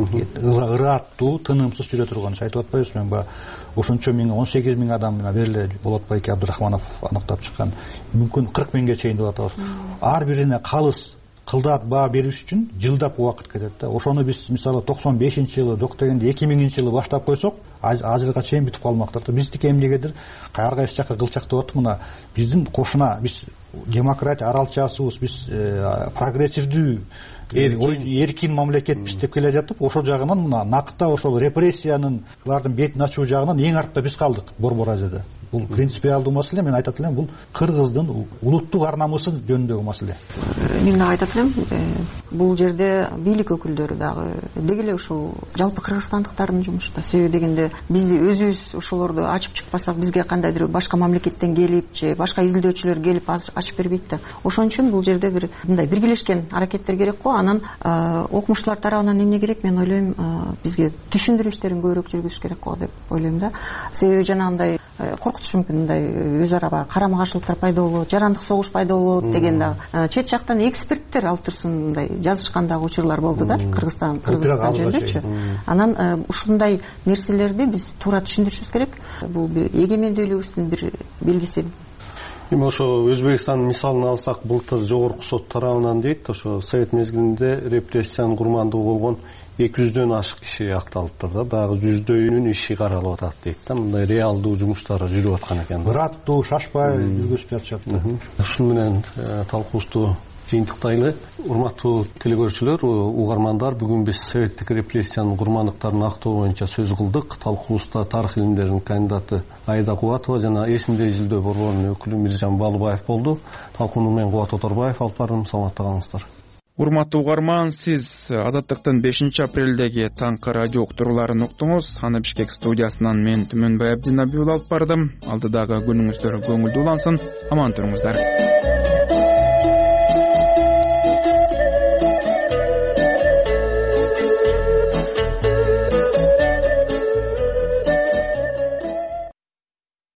Ыраттуу, тынымсыз жүрө турган. Айтып атпайбызбы мен баягы ошончо миң он сегиз миң адам мына бериле Болот байке Абдрахманов аныктап чыккан. Мүмкүн кырк миңге чейин деп атабыз. Ар бирине калыс кылдаат баа бериш үчүн жылдап убакыт кетет да. Ошону биз мисалы токсон бешинчи жылы, жок дегенде эки миңинчи жылы баштап койсок, азыркыга чейин бүтүп калмактыр да. Биздики эмнегедир ар кайсы жакка кылчак деп атып, мына биздин кошуна биз демократия аралчасыбыз, биз прогрессивдүү эркин мамлекетпиз деп келе жатып, ошол жагынан мына накта ошол репрессиянын алардын бетин ачуу жагынан эң артта биз калдык Борбор Азияда. бул принципиалдуу маселе. Мен айтат элем, бул кыргыздын улуттук ар намысы жөнүндөгү маселе. Мен дагы айтат элем, бул жерде бийлик өкүлдөрү дагы деги эле ушул жалпы кыргызстандыктардын жумушу да. Себеби дегенде бизди өзүбүз ошолорду ачып чыкпасак, бизге кандайдыр башка мамлекеттен келип же башка изилдөөчүлөр келип ачып бербейт да. Ошон үчүн бул жерде бир мындай биргелешкен аракеттер керек го. Анан окумуштуулар тарабынан эмне керек? Мен ойлойм, бизге түшүндүрүү иштерин көбүрөөк жүргүзүш керек го деп ойлойм да. Себеби жанагындай коркутуш мүмкүн, мындай өз ара карама каршылыктар пайда болот, жарандык согуш пайда болот деген дагы. Чет жактан эксперттер алып турсун мындай жазышкан дагы учурлар болду да, Кыргызстан Кыргызстан жөнүндөчү. Анан ушундай нерселерди биз туура түшүндүрүшүбүз керек. Бул эгемендүүлүгүбүздүн бир белгиси. Эми ошо Өзбекстандын мисалын алсак, былтыр жогорку сот тарабынан дейт, ошо совет мезгилинде репрессиянын курмандыгы болгон эки жүздөн ашык киши акталыптыр да, дагы жүздөйүнүн иши каралып атат дейт да. Мындай реалдуу жумуштар жүрүп аткан экен. Ыраттуу, шашпай жүргүзүп жатышат да. Ушуну менен талкуубузду жыйынтыктайлы. Урматтуу телекөрүүчүлөр, угармандар, бүгүн биз советтик репрессиянын курмандыктарын актоо боюнча сөз кылдык. Талкуубузда тарых илимдеринин кандидаты Аида Кубатова жана эсимде изилдөө борборунун өкүлү Миржан Балыбаев болду. Талкууну мен Кубат Оторбаев алып бардым. Саламатта калыңыздар. Урматтуу угарман, сиз Азаттыктын бешинчи апрелдеги таңкы радио уктурууларын уктуңуз. Аны Бишкек студиясынан мен Түмөнбай Абдинабиулов алып бардым. Алдыдагы күнүңүздөр көңүлдүү улансын. Аман туруңуздар.